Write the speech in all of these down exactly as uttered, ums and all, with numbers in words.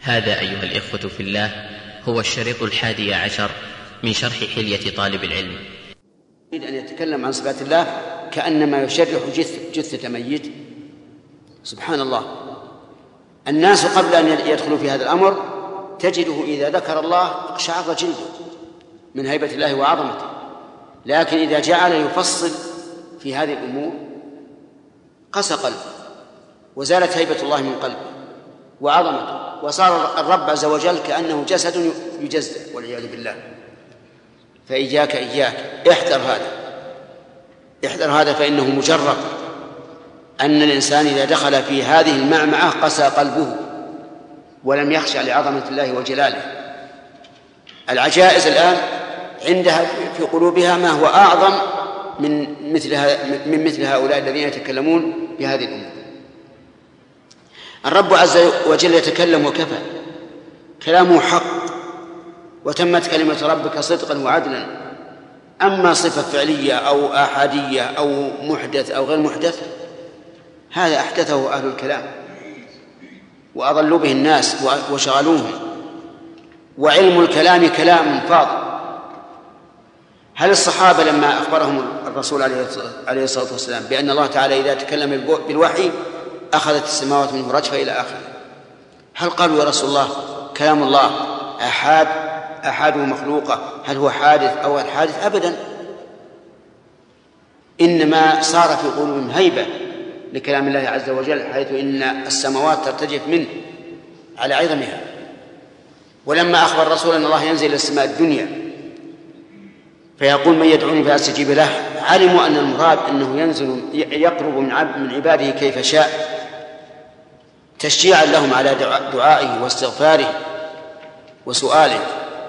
هذا أيها الإخوة في الله هو الشريط الحادي عشر من شرح حلية طالب العلم. يريد أن يتكلم عن صفات الله كأنما يشرح جثة ميت. سبحان الله، الناس قبل أن يدخلوا في هذا الأمر تجده إذا ذكر الله اقشعر جلده من هيبة الله وعظمته، لكن إذا جعل يفصل في هذه الأمور قسى قلبه وزالت هيبة الله من قلبه وعظمته، وصار الرب عز وجل كأنه جسد يجزأ والعياذ بالله. فإياك إياك احذر هذا احذر هذا فإنه مجرب أن الإنسان إذا دخل في هذه المعمعة قسى قلبه ولم يخشع لعظمة الله وجلاله. العجائز الآن عندها في قلوبها ما هو أعظم من مثل من مثل هؤلاء الذين يتكلمون بهذه الأمور. الرب عز وجل يتكلم وكفى، كلامه حق وتمت كلمة ربك صدقا وعدلا. أما صفة فعلية أو آحادية أو محدث أو غير محدث هذا أحدثه أهل الكلام وأضلوا به الناس وشغلوهم، وعلم الكلام كلام فاضل. هل الصحابة لما أخبرهم الرسول عليه الصلاة والسلام بأن الله تعالى إذا تكلم بالوحي أخذت السماوات منه رجفة إلى آخره، هل قالوا يا رسول الله كلام الله أحاد أحاده مخلوقة، هل هو حادث أو غير حادث؟ أبدا، إنما صار في قلوبهم هيبة لكلام الله عز وجل، حيث إن السماوات ترتجف منه على عظمها. ولما أخبر الرسول أن الله ينزل إلى السماء الدنيا فيقول من يدعوني فأستجيب له، علموا أن المراد أنه ينزل يقرب من عباده كيف شاء تشجيعا لهم على دعائه واستغفاره وسؤاله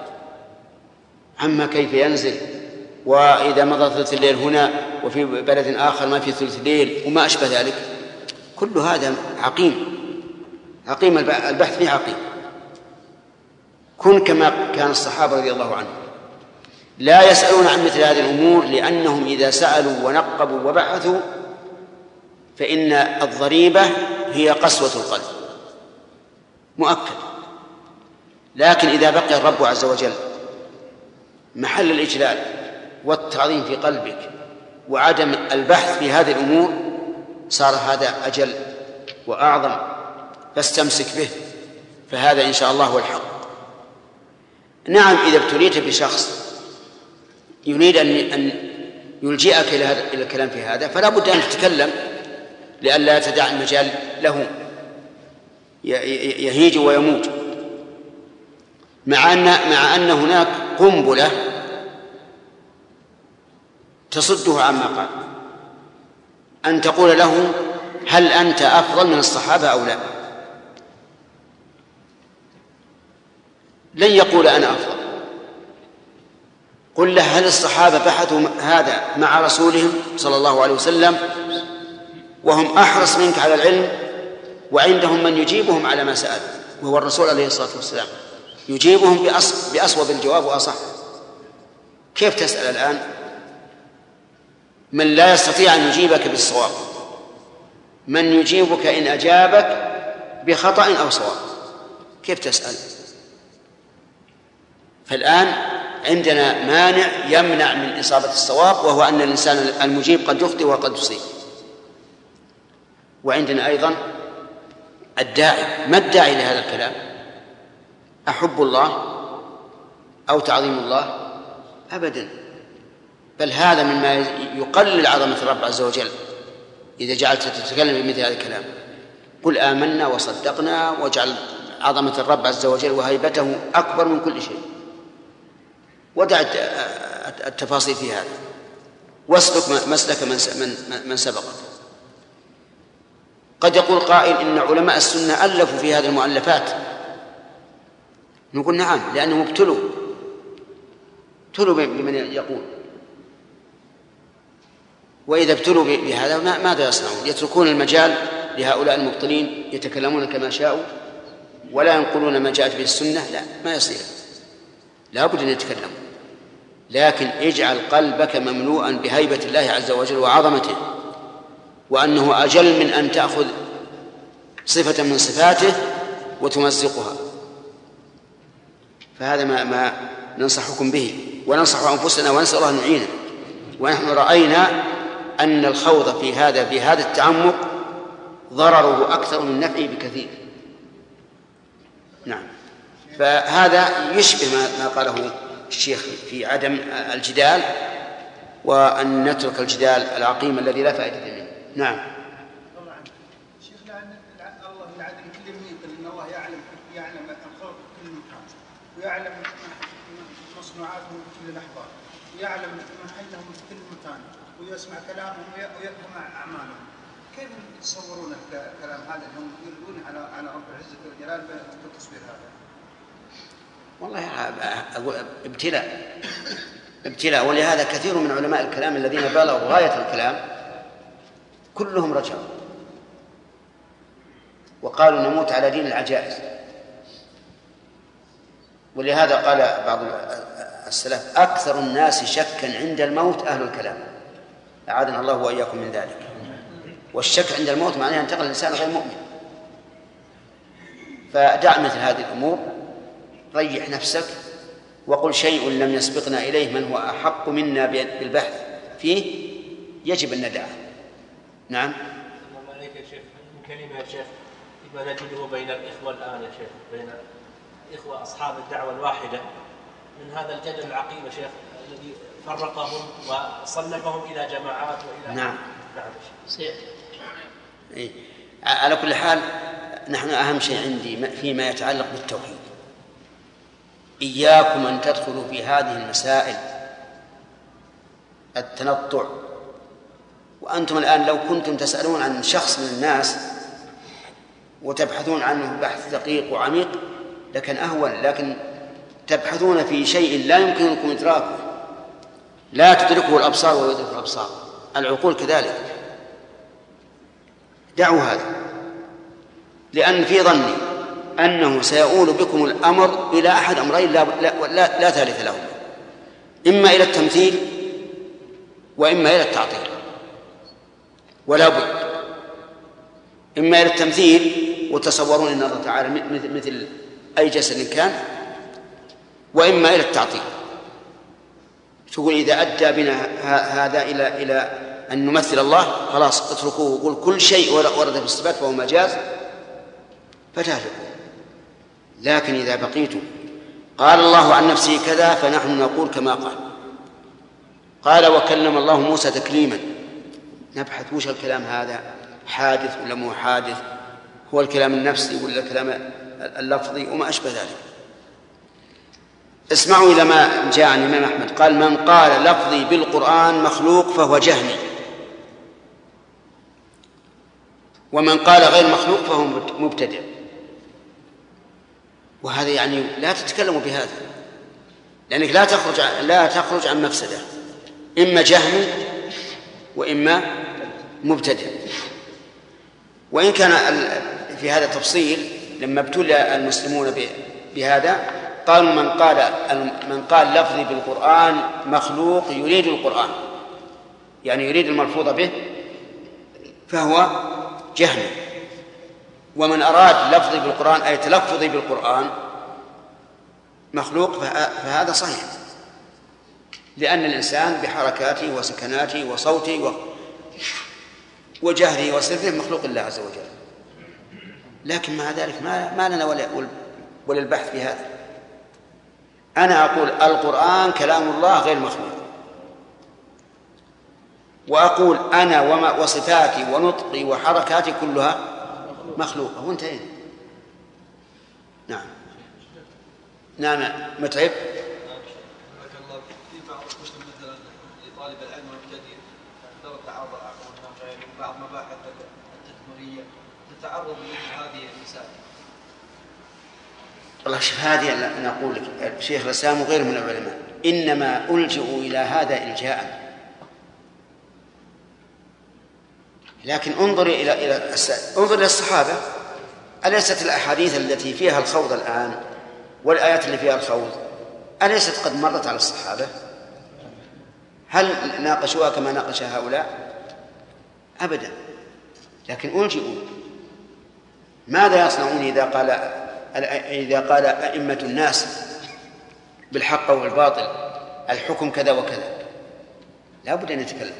عما كيف ينزل، وإذا مضى ثلث الليل هنا وفي بلد آخر ما في ثلث الليل وما أشبه ذلك. كل هذا عقيم عقيم البحث فيه عقيم. كن كما كان الصحابة رضي الله عنهم لا يسألون عن مثل هذه الأمور، لأنهم إذا سألوا ونقبوا وبحثوا فإن الضريبة هي قسوة القلب مؤكد. لكن إذا بقي الرب عز وجل محل الإجلال والتعظيم في قلبك وعدم البحث في هذه الأمور صار هذا أجل وأعظم، فاستمسك به، فهذا إن شاء الله هو الحق. نعم، إذا ابتليت بشخص يريد أن يلجئك إلى الكلام في هذا فلا بد أن تتكلم لئلا تدع المجال له يهيج ويموت، مع أن مع أن هناك قنبلة تصده عما قال، أن تقول له هل أنت أفضل من الصحابة أو لا؟ لن يقول أنا أفضل. قل له هل الصحابة بحثوا هذا مع رسولهم صلى الله عليه وسلم وهم أحرص منك على العلم وعندهم من يجيبهم على ما سأل وهو الرسول عليه الصلاة والسلام، يجيبهم بأصوب الجواب وأصح. كيف تسأل الآن من لا يستطيع أن يجيبك بالصواب، من يجيبك إن أجابك بخطأ أو صواب؟ كيف تسأل؟ فالآن عندنا مانع يمنع من إصابة الصواب، وهو أن الإنسان المجيب قد يخطئ وقد يصيب. وعندنا أيضا الداعي. ما الداعي لهذا الكلام؟ أحب الله أو تعظيم الله؟ أبدا، بل هذا مما يقلل عظمة الرب عز وجل إذا جعلت تتكلم بمثل هذا الكلام. قل آمنا وصدقنا، واجعل عظمة الرب عز وجل وهيبته أكبر من كل شيء، ودع التفاصيل في هذا واسلك مسلك من من سبقك. قد يقول قائل إن علماء السنة ألفوا في هذه المؤلفات، نقول نعم، لأنهم ابتلوا ابتلوا بمن يقول، وإذا ابتلوا بهذا ماذا يصنعون؟ يتركون المجال لهؤلاء المبطلين يتكلمون كما شاءوا ولا ينقلون ما جاءت به السنة؟ لا، ما يصير، لا بد أن يتكلموا. لكن اجعل قلبك مملوءا بهيبة الله عز وجل وعظمته، وأنه أجل من أن تأخذ صفة من صفاته وتمزقها فهذا ما, ما ننصحكم به وننصح أنفسنا ونسأل الله أن نعيننا. ونحن رأينا أن الخوض في هذا في هذا التعمق ضرره أكثر من نفعه بكثير. نعم. فهذا يشبه ما قاله الشيخ في عدم الجدال، وأن نترك الجدال العقيم الذي لا فائدة منه. نعم. طبعا شيخ، لأن الله يعلم كل ميت، لأن الله يعلم يعلم الخلق في كل مكان، ويعلم مصنوعاتهم في كل لحظة، ويعلم محلهم في كل مكان، ويسمع كلامهم ويفهم أعمالهم. كيف يتصورون الكلام هذا انهم يردون على على رب العزة والجلال بالتصوير هذا؟ والله أقول ابتلاء ابتلاء ولهذا كثير من علماء الكلام الذين بلغوا غاية الكلام كلهم رجعوا وقالوا نموت على دين العجائز. ولهذا قال بعض السلف أكثر الناس شكا عند الموت أهل الكلام، أعاذنا الله وإياكم من ذلك. والشك عند الموت معناه ينتقل الإنسان غير مؤمن. فدع مثل هذه الأمور، ريح نفسك وقل شيء لم يسبقنا إليه من هو أحق منا بالبحث فيه يجب أن ندعه. نعم. الله عليك يا شيخ، من كلمة يا شيخ ما نجده بين الإخوة الآن يا شيخ، بين إخوة أصحاب الدعوة الواحدة، من هذا الجدل العقيم يا شيخ الذي فرقهم وصنفهم إلى جماعات وإلى نعم. نعم. إيه. على كل حال نحن أهم شيء عندي فيما يتعلق بالتوحيد، إياكم أن تدخلوا في هذه المسائل التنطع. وأنتم الآن لو كنتم تسألون عن شخص من الناس وتبحثون عنه بحث دقيق وعميق لكن أهون، لكن تبحثون في شيء لا يمكنكم إدراكه، لا تدركه الأبصار ويدرك الأبصار، العقول كذلك. دعوا هذا، لأن في ظني أنه سيؤول بكم الأمر إلى أحد أمرين لا, لا, لا, لا ثالث لهم، إما إلى التمثيل وإما إلى التعطيل، ولا بد. إما إلى التمثيل وتصورون أن الله تعالى مثل أي جسد كان، وإما إلى التعطيل، تقول إذا أدى بنا هذا إلى إلى أن نمثل الله خلاص اتركوه، وقول كل شيء ورد في الصفات فهو مجاز فتهلكوا. لكن إذا بقيتم قال الله عن نفسه كذا فنحن نقول كما قال. قال وكلم الله موسى تكليما، نبحث وش الكلام هذا، حادث ولا مو حادث، هو الكلام النفسي ولا الكلام اللفظي وما أشبه ذلك. اسمعوا إلى ما جاء عن الإمام أحمد قال من قال لفظي بالقرآن مخلوق فهو جهمي، ومن قال غير مخلوق فهو مبتدع. وهذا يعني لا تتكلموا بهذا، لأنك لا تخرج لا تخرج عن مفسدة، إما جهمي وإما مبتدع. وإن كان في هذا تفصيل، لما ابتلى المسلمون بهذا قالوا من قال من قال لفظي بالقرآن مخلوق يريد القرآن، يعني يريد الملفوظ به، فهو جهمي. ومن أراد لفظي بالقرآن أي تلفظي بالقرآن مخلوق فهذا صحيح، لأن الإنسان بحركاته وسكناته وصوته وجهره وسره مخلوق الله عز وجل. لكن مع ذلك ما لنا ولا البحث في هذا. أنا أقول القرآن كلام الله غير مخلوق، وأقول أنا وما وصفاتي ونطقي وحركاتي كلها مخلوقة، وانتهينا. نعم. نعم. متعب. في بعض الكتب مثلا لطالب العلم المبتدئ لو تعرض بعض مباحث التدمرية تتعرض لمثل هذه المسائل. والله شوف، هذه أنا أقول لك الشيخ رسام غير من العلماء إنما ألجئوا إلى هذا إلجاء. لكن انظر إلى إلى انظر إلى الصحابة، أليست الأحاديث التي فيها الخوض الآن والآيات اللي فيها الخوض أليست قد مرت على الصحابة؟ هل ناقشوها كما ناقش هؤلاء؟ أبدا. لكن ألجئوا. ماذا يصنعون إذا قال إذا قال أئمة الناس بالحق أو بالباطل، الحكم كذا وكذا، لا بد أن يتكلم.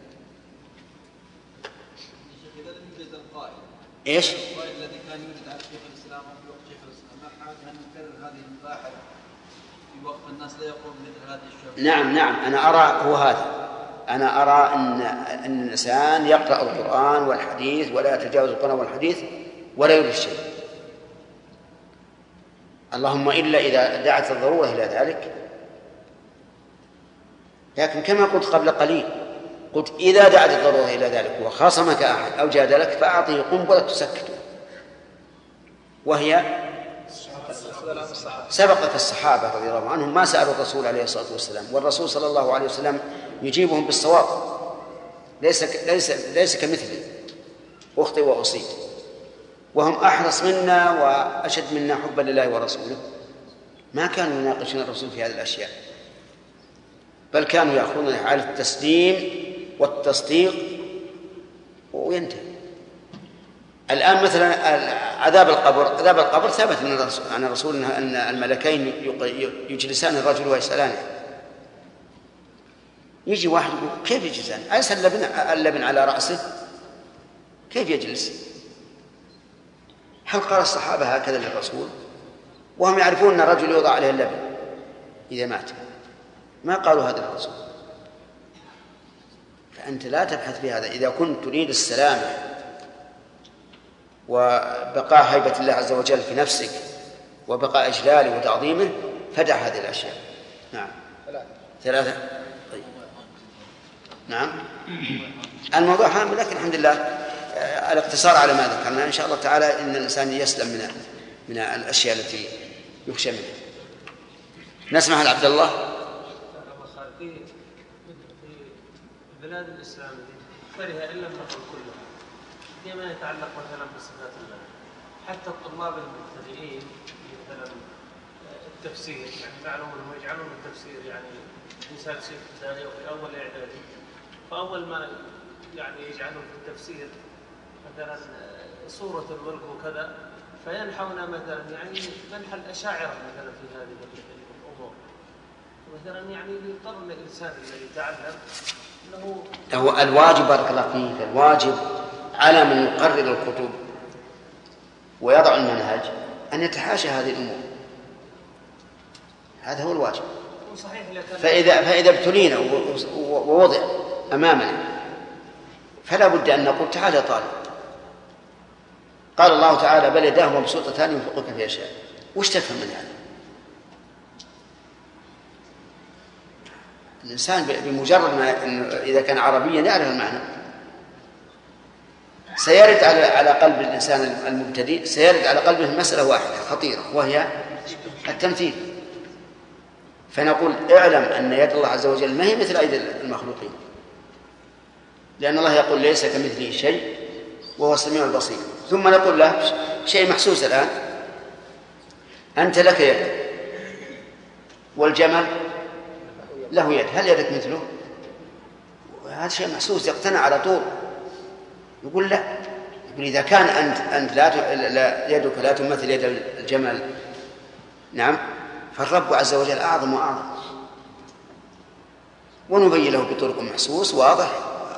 إذا لم يوجد القائل إيش؟ القائل الذي كان يوجد على شيخ الإسلام وفي وقت شيخ الإسلام، ما حاجة أن نكرر هذه المباحث في وقت الناس لا يقوم مثل هذه الشبهة؟ نعم نعم، أنا أرى هو هذا، أنا أرى أن أن الإنسان يقرأ القرآن والحديث ولا يتجاوز القرآن والحديث ولا يريد شيء، اللهم إلا إذا دعت الضرورة إلى ذلك. لكن كما قلت قبل قليل، قلت إذا دعت الضرورة إلى ذلك وخاصمك أحد أو جادلك فأعطيه قنبلة تسكته، وهي سبقت الصحابة رضي الله عنهم ما سألوا الرسول عليه الصلاة والسلام، والرسول صلى الله عليه وسلم يجيبهم بالصواب، ليس ليس ليس كمثله أخطئ وأصيب، وهم أحرص منا وأشد منا حبا لله ورسوله، ما كانوا يناقشون الرسول في هذه الأشياء، بل كانوا يأخذون على التسليم والتصديق وينتهي. الآن مثلا عذاب القبر، عذاب القبر ثبت عن الرسول أن الملكين يجلسان الرجل ويسألانه، يجي واحد يقول كيف يجلسان؟ أليس اللبن, اللبن على رأسه؟ كيف يجلس؟ هل قال الصحابة هكذا للرسول وهم يعرفون أن الرجل يوضع عليه اللبن إذا مات؟ ما قالوا هذا للرسول. فأنت لا تبحث في هذا، إذا كنت تريد السلامة وبقاء هيبة الله عز وجل في نفسك وبقاء إجلاله وتعظيمه فدع هذه الأشياء. نعم. ثلاثة. طيب. نعم. الموضوع هام، لكن الحمد لله الاقتصار على ما ذكرنا إن شاء الله تعالى إن الإنسان يسلم من من الأشياء التي يخشى منها. نسمع لعبد الله. في بلاد الإسلام كره إن لم نقل كلها فيما يتعلق مثلا بصفات الله، حتى الطلاب المبتدئين مثلا التفسير، يعني معلوم انهم يجعلون التفسير يعني مثال شيء ثاني وفي اول اعدادي، فاول ما يعني يجعلون في التفسير مثلا سوره الملك وكذا فينحون مثلا يعني منحى الاشاعره مثلا في هذه الامور، مثلا يعني يضطر الانسان الذي يتعلم انه هو الواجب بارك الله فيك، الواجب على من يقرر الكتب ويضع المنهج أن يتحاشى هذه الأمور، هذا هو الواجب. فإذا, فإذا ابتلينا ووضع أمامنا فلا بد أن نقول تعال يا طالب، قال الله تعالى بل يداه مبسوطتان ينفق كيف يشاء، وش تفهم من هذا؟ الإنسان بمجرد ما إذا كان عربيا يعرف المعنى سيرد على على قلب الإنسان المبتدئ، سيرد على قلبه مسألة واحدة خطيرة وهي التمثيل. فنقول اعلم أن يد الله عز وجل ما هي مثل أيدي المخلوقين، لأن الله يقول ليس كمثله شيء وهو السميع البصير. ثم نقول له شيء محسوس الآن، أنت لك يد والجمل له يد، هل يدك مثله؟ هذا شيء محسوس يقتنع على طول. يقول لا، يقول إذا كان أنت أنت لا, لا يدك لا تمثل يد الجمل، نعم، فالرب عز وجل أعظم وأعظم. ونبين له بطرق محسوس واضح.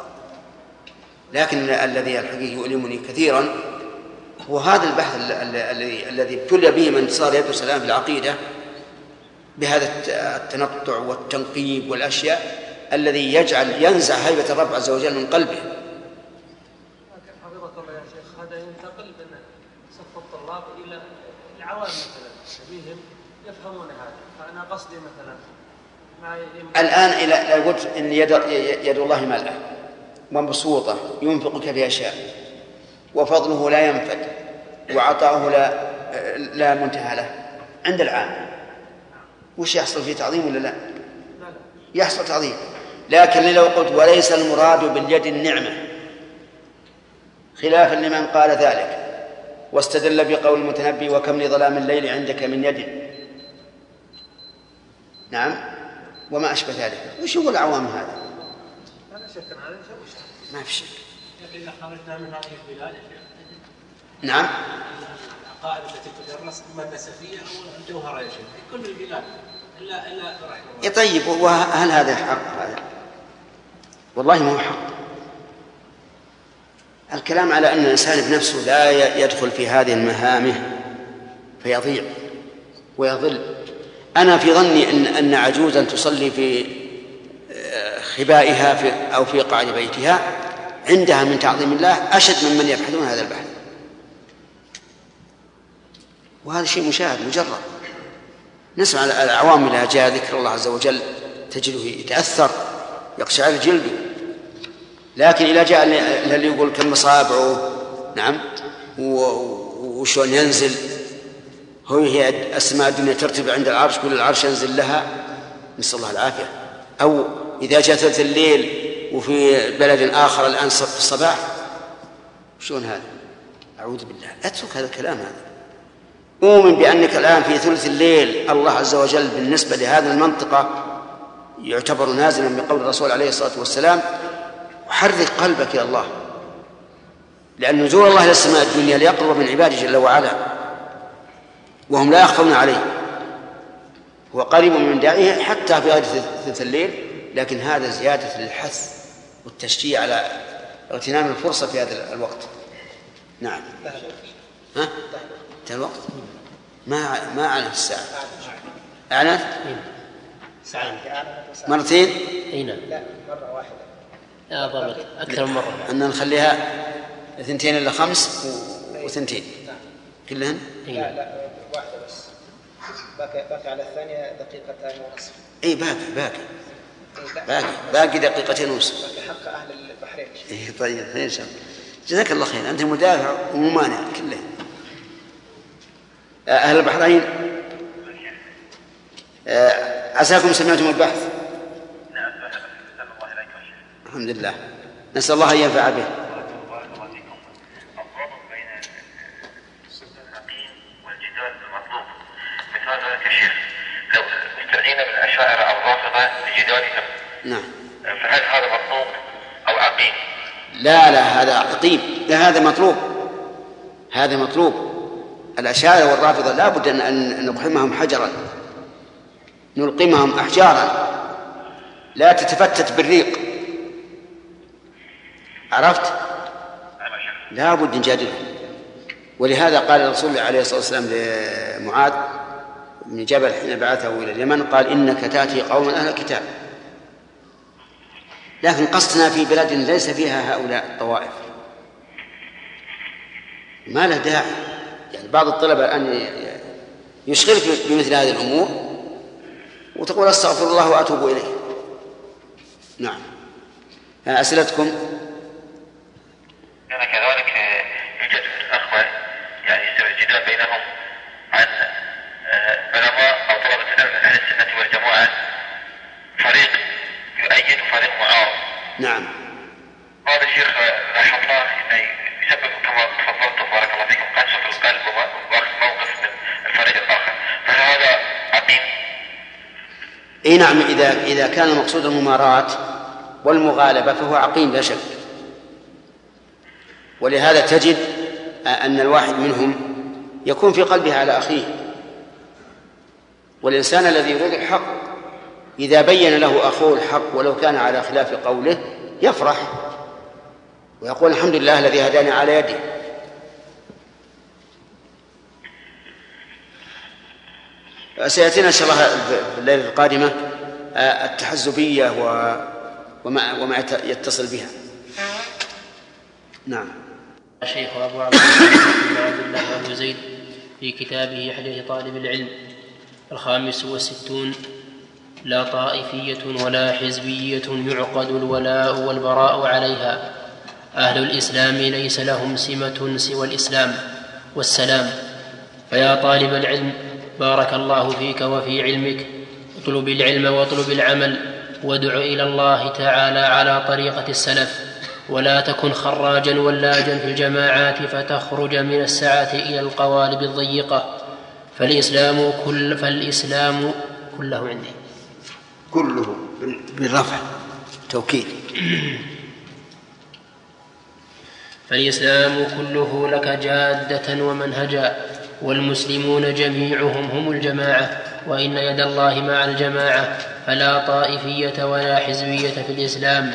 لكن الذي الحقيقي يؤلمني كثيرا هو هذا البحث الذي الذي ابتلي به من صار يدرس السلام في العقيدة بهذا التنطع والتنقيب والأشياء الذي يجعل ينزع هيبة الرب عز وجل من قلبه. لكن حفظك الله يا شيخ هذا ينتقل من صف الطلاب إلى العوام مثلا، شبيهم يفهمون هذا. فأنا قصدي مثلا ما الآن إلى قلت إن يد يد الله ملأة ومبسوطة ينفق كيف يشاء وفضله لا ينفد وعطاؤه لا لا منتهى له عند العام، وش يحصل فيه تعظيم ولا لا؟ يحصل تعظيم. لكن لو قلت وليس المراد باليد النعمة خلافا لمن قال ذلك واستدل بقول المتنبي وكم لظلام الليل عندك من يد، نعم، وما أشبه ذلك، وش يقول العوام هذا؟ هذا شك، هذا ما في شك. لكن إذا خرجنا من هذه البلاد نعم، العقائد التي تدرس إما النسفية أو الجوهرة يا شيخ في كل البلاد إلا إلا إيه طيب، وهل هذا حق؟ هذا والله ما هو حق. الكلام على أن الإنسان بنفسه لا يدخل في هذه المهامه فيضيع ويضل. أنا في ظني أن أن عجوزا تصلي في خبائها في أو في قاعد بيتها عندها من تعظيم الله أشد من من يبحثون هذا البحث، وهذا شيء مشاهد مجرد. نسمع العوام إذا جاء ذكر الله عز وجل تجده يتأثر يقشعر جلده، لكن إذا جاء اللي يقول كم مصابعه نعم وشون ينزل، هو هي أسماء الدنيا ترتب عند العرش كل العرش ينزل لها، نسأل الله العافية. أو إذا جاء ثلث الليل وفي بلد آخر الآن في الصباح، شون هذا؟ أعوذ بالله، أترك هذا الكلام. هذا أؤمن بأنك الآن في ثلث الليل، الله عز وجل بالنسبة لهذه المنطقة يعتبر نازلا بقول الرسول عليه الصلاة والسلام: وحرك قلبك يا الله، لأن نزول الله إلى السماء الدنيا ليقرب من عباده جل وعلا، وهم لا يخفون عليه، هو قريب من داعيه حتى في غير ثلث الليل. لكن هذا زيادة للحث والتشجيع على اغتنام الفرصة في هذا الوقت. نعم. ها؟ انتهى الوقت؟ ما ما أعلن الساعة. أعلنت؟ ساعة مرتين؟ أي نعم. لا مرة واحدة. لا ضبط أكثر من مرة. أن نخليها اثنتين إلا خمس وثنتين كلهن؟ لا لا واحدة بس. باقي باقي على الثانية دقيقتين ونصف. أي باقي باقي باقي باقي دقيقتين ونصف. باقي حق أهل البحرين. إيه طيب إن شاء الله. جزاك الله خير، أنت مدافع وممانع كله. أهل البحرين عساكم سمعتم البحث؟ نعم. الله إليك الحمد لله، نسأل الله أن ينفع به. الضابط بين العقيم والجدال المطلوب مثال ذلك يا شيخ، لو استعين بالأشاعرة أو الرافضة لجدالهم نعم، فهل هذا مطلوب أو عقيم؟ لا لا هذا عقيم، لا هذا مطلوب، هذا مطلوب. الأشاعرة والرافضة لا بد أن نقحمهم حجرا، نلقمهم أحجارا، لا تتفتت بالريق، عرفت؟ لا بد نجادلهم. ولهذا قال الرسول عليه الصلاة والسلام لمعاذ بن جبل حين بعثه إلى اليمن، قال: إنك تأتي قوما أهل الكتاب. لكن قصدنا في بلاد ليس فيها هؤلاء الطوائف، ما له داعي. يعني بعض الطلبة الآن يشغلك بمثل هذه الأمور وتقول أستغفر الله وأتوب إليه. نعم. أسئلتكم؟ أنا كذلك يوجد أخوة يعني يصير الجدال بينهم عن علماء أو طلبة العلم من أهل السنة والجماعة، فريق يؤيد وفريق معارض. نعم. هذا الشيخ لاحظناه إنه يسبب كما تفضلت بارك الله فيكم قسوة في القلب وأخذ موقف من الفريق الآخر، فهل هذا عقيم؟ إيه نعم، إذا إذا كان المقصود المماراة والمغالبة فهو عقيم لا شك. ولهذا تجد أن الواحد منهم يكون في قلبه على أخيه، والإنسان الذي يريد الحق إذا بين له أخوه الحق ولو كان على خلاف قوله يفرح ويقول: الحمد لله الذي هداني على يدي. سيأتينا إن شاء الله في الليلة القادمة التحزبية وما, وما يتصل بها. نعم. الشيخ أبو عبد الله أبو زيد في كتابه حديث طالب العلم الخامس والستون: لا طائفية ولا حزبية يعقد الولاء والبراء عليها، أهل الإسلام ليس لهم سمة سوى الإسلام والسلام. فيا طالب العلم، بارك الله فيك وفي علمك، اطلب العلم واطلب العمل، وادع إلى الله تعالى على طريقة السلف، ولا تكن خراجا ولاجا في الجماعات فتخرج من السعة إلى القوالب الضيقة. فالإسلام, كل فالإسلام كله عندي كله بالرفع توكيد. فالإسلام كله لك جادة ومنهجا، والمسلمون جميعهم هم الجماعة، وإن يد الله مع الجماعة، فلا طائفية ولا حزبية في الإسلام.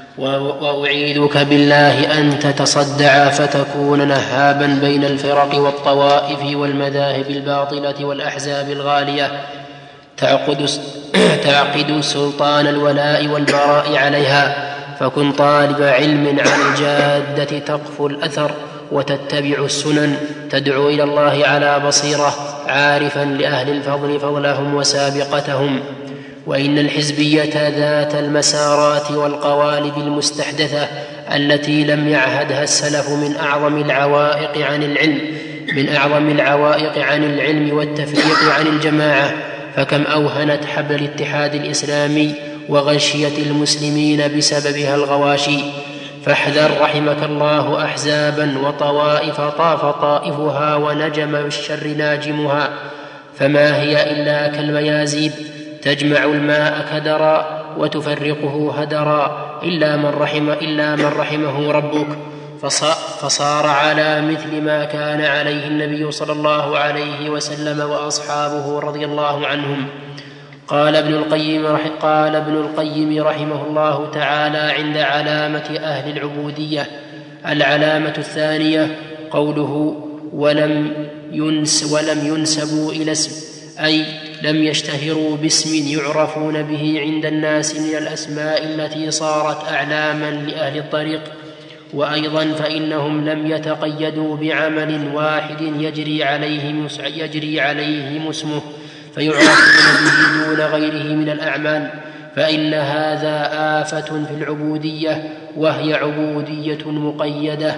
وأعيذك بالله أن تتصدع فتكون نهابا بين الفرق والطوائف والمذاهب الباطلة والأحزاب الغالية تعقد, تعقد سلطان الولاء والبراء عليها، فكن طالب علم عن الجادة تقفو الأثر وتتبع السنن، تدعو إلى الله على بصيرة، عارفا لأهل الفضل فضلهم وسابقتهم. وإن الحزبية ذات المسارات والقوالب المستحدثة التي لم يعهدها السلف من أعظم العوائق عن العلم من أعظم العوائق عن العلم والتفريق عن الجماعة، فكم أوهنت حبل الاتحاد الإسلامي وغشيت المسلمين بسببها الغواشي. فاحذر رحمك الله أحزابا وطوائف طاف طائفها ونجم بالشر ناجمها، فما هي إلا كالميازيب تجمع الماء كدرا وتفرقه هدرا، إلا من رحم إلا من رحمه ربك، فصار على مثل ما كان عليه النبي صلى الله عليه وسلم وأصحابه رضي الله عنهم. قال ابن القيم قال ابن القيم رحمه الله تعالى عند علامة أهل العبودية: العلامة الثانية قوله ولم ينس ولم ينسبوا إلى اسم، أي لم يشتهروا باسم يعرفون به عند الناس من الأسماء التي صارت أعلاما لأهل الطريق. وأيضا فإنهم لم يتقيدوا بعمل واحد يجري عليهم, يجري عليهم اسمه فيعرفون به دون غيره من الأعمال، فإن هذا آفة في العبودية، وهي عبودية مقيدة.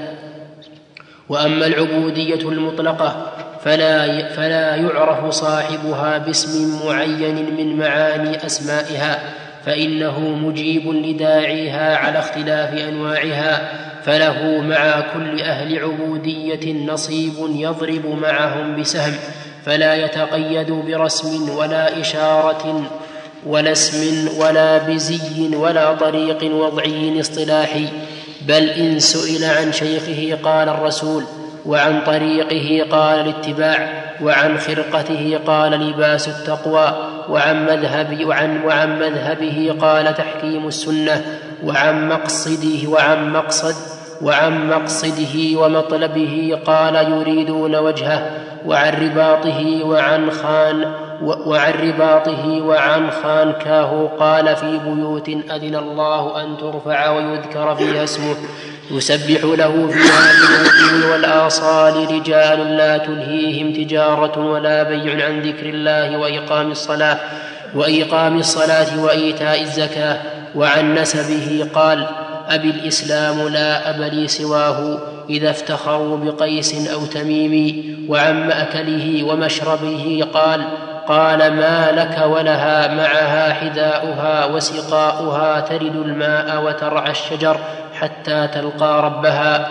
وأما العبودية المطلقة فلا, فلا يعرف صاحبها باسم معين من معاني أسمائها، فإنه مجيب لداعيها على اختلاف أنواعها، فله مع كل أهل عبودية نصيب يضرب معهم بسهم، فلا يتقيد برسم ولا إشارة ولا اسم ولا بزي ولا طريق وضعي اصطلاحي، بل إن سئل عن شيخه قال الرسول، وعن طريقه قال الاتباع، وعن خرقته قال لباس التقوى، وعن مذهبه, وعن وعن مذهبه قال تحكيم السنة، وعن مقصده وعن مقصد وعن مقصده ومطلبه قال يريدون وجهه، وعن رباطه وعن خان وعن رباطه وعن خانكاه قال في بيوت أذن الله أن ترفع ويذكر فيها اسمه يسبح له فيها بالغدو والآصال رجال لا تلهيهم تجارة ولا بيع عن ذكر الله وإقام الصلاة وإقام الصلاة وإيتاء الزكاة. وعن نسبه قال أبي الإسلام لا أب لي سواه إذا افتخروا بقيس أو تميم. وعن مأكله ومشربه قال قال ما لك ولها معها حذاؤها وسقاؤها ترد الماء وترعى الشجر حتى تلقى ربها.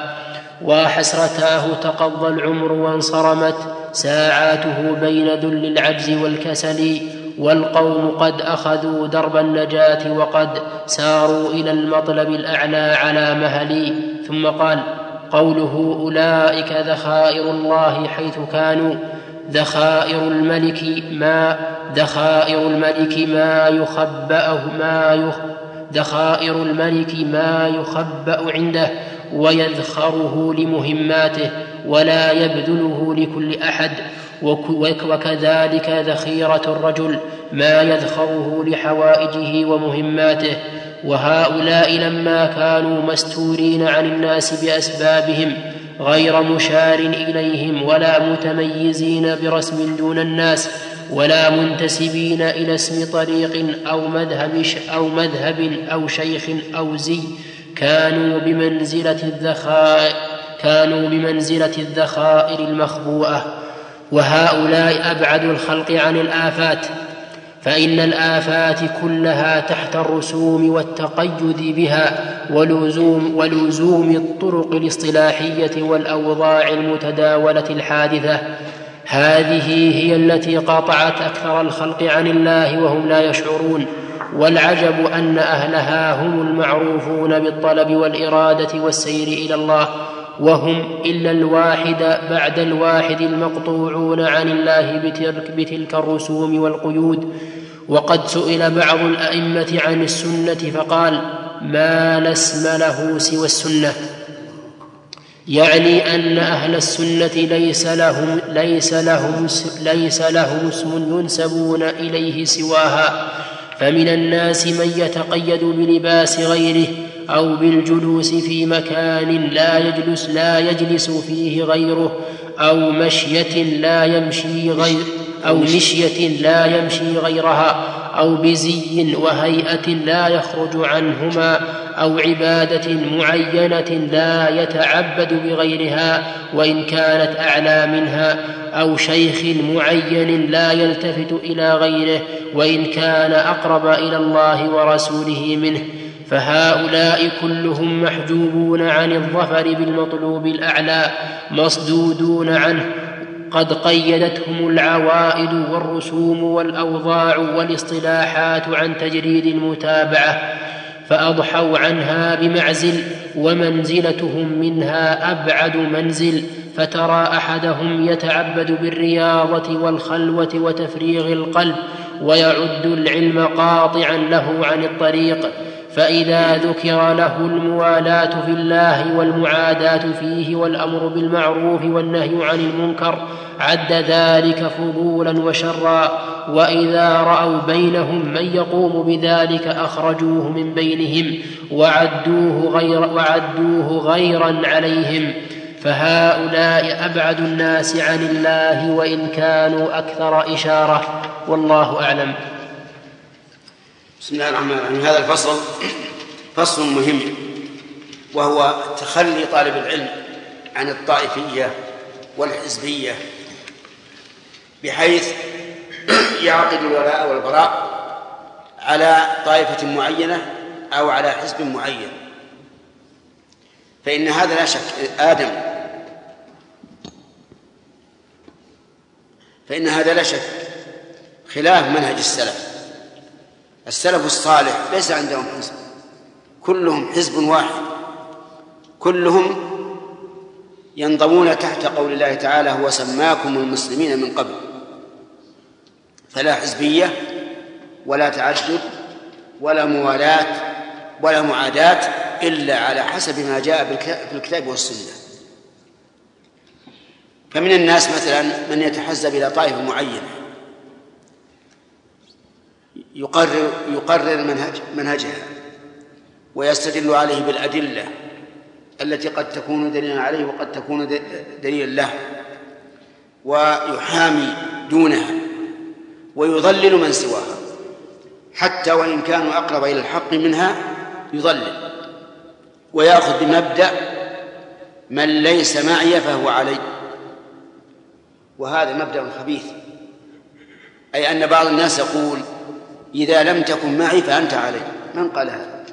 وحسرتاه تقضى العمر وانصرمت ساعاته بين ذل العجز والكسل، والقوم قد أخذوا درب النجاة وقد ساروا إلى المطلب الأعلى على مهلي. ثم قال قوله أولئك ذخائر الله حيث كانوا، ذخائر الملك ما ذخائر الملك ما يخبأه ما يخ ذخائر الملك ما يخبأ عنده ويذخره لمهماته ولا يبذله لكل أحد، وكذلك ذخيرة الرجل ما يذخره لحوائجه ومهماته. وهؤلاء لما كانوا مستورين عن الناس بأسبابهم غير مشار إليهم ولا متميزين برسم دون الناس ولا منتسبين إلى اسم طريق أو مذهب أو مذهب أو شيخ أو زي، كانوا بمنزلة الذخائر كانوا بمنزلة الذخائر المخبوءة. وهؤلاء أبعد الخلق عن الآفات، فإن الآفات كلها تحت الرسوم والتقيد بها ولزوم, ولزوم الطرق الاصطلاحية والأوضاع المتداولة الحادثة. هذه هي التي قاطعت أكثر الخلق عن الله وهم لا يشعرون، والعجب أن أهلها هم المعروفون بالطلب والإرادة والسير إلى الله، وهم إلا الواحد بعد الواحد المقطوعون عن الله بتلك, بتلك الرسوم والقيود. وقد سئل بعض الأئمة عن السنة فقال: ما لا اسم له سوى السنة، يعني أن أهل السنة ليس لهم, ليس لهم, ليس لهم اسم ينسبون إليه سواها. فمن الناس من يتقيد بلباس غيره أو بالجلوس في مكان لا يجلس, لا يجلس فيه غيره، أو مشية لا يمشي غير أو مشية لا يمشي غيرها، أو بزي وهيئة لا يخرج عنهما، أو عبادة معينة لا يتعبد بغيرها وإن كانت أعلى منها، أو شيخ معين لا يلتفت إلى غيره وإن كان أقرب إلى الله ورسوله منه، فهؤلاء كلهم محجوبون عن الظفر بالمطلوب الأعلى مصدودون عنه. قد قيدتهم العوائد والرسوم والأوضاع والاصطلاحات عن تجريد المتابعة، فأضحوا عنها بمعزل، ومنزلتهم منها أبعد منزل. فترى أحدهم يتعبد بالرياضة والخلوة وتفريغ القلب، ويعد العلم قاطعا له عن الطريق، فإذا ذكر له الموالاة في الله والمعاداة فيه والأمر بالمعروف والنهي عن المنكر عد ذلك فضولا وشرا، وإذا رأوا بينهم من يقوم بذلك أخرجوه من بينهم وعدوه, غير وعدوه غيرا عليهم. فهؤلاء أبعد الناس عن الله وإن كانوا أكثر إشارة، والله أعلم. بسم الله الرحمن الرحيم. هذا الفصل فصل مهم، وهو تخلي طالب العلم عن الطائفية والحزبية، بحيث يعقد الولاء والبراء على طائفة معينة أو على حزب معين، فإن هذا لا شك آدم فإن هذا لا شك خلاف منهج السلف. السلف الصالح ليس عندهم حزب، كلهم حزب واحد، كلهم ينضمون تحت قول الله تعالى: هو سماكم المسلمين من قبل. فلا حزبية ولا تعدد ولا موالاة ولا معاداة إلا على حسب ما جاء في الكتاب والسنة. فمن الناس مثلا من يتحزب إلى طائفة معينة، يقرر, يقرر منهج منهجها ويستدل عليه بالأدلة التي قد تكون دليلا عليه وقد تكون دليلا له، ويحامي دونها ويضلل من سواها، حتى وإن كانوا أقرب إلى الحق منها يضلل، ويأخذ بمبدأ من ليس معي فهو علي. وهذا مبدأ خبيث، أي أن بعض الناس يقول: إذا لم تكن معي فأنت علي. من قال هذا؟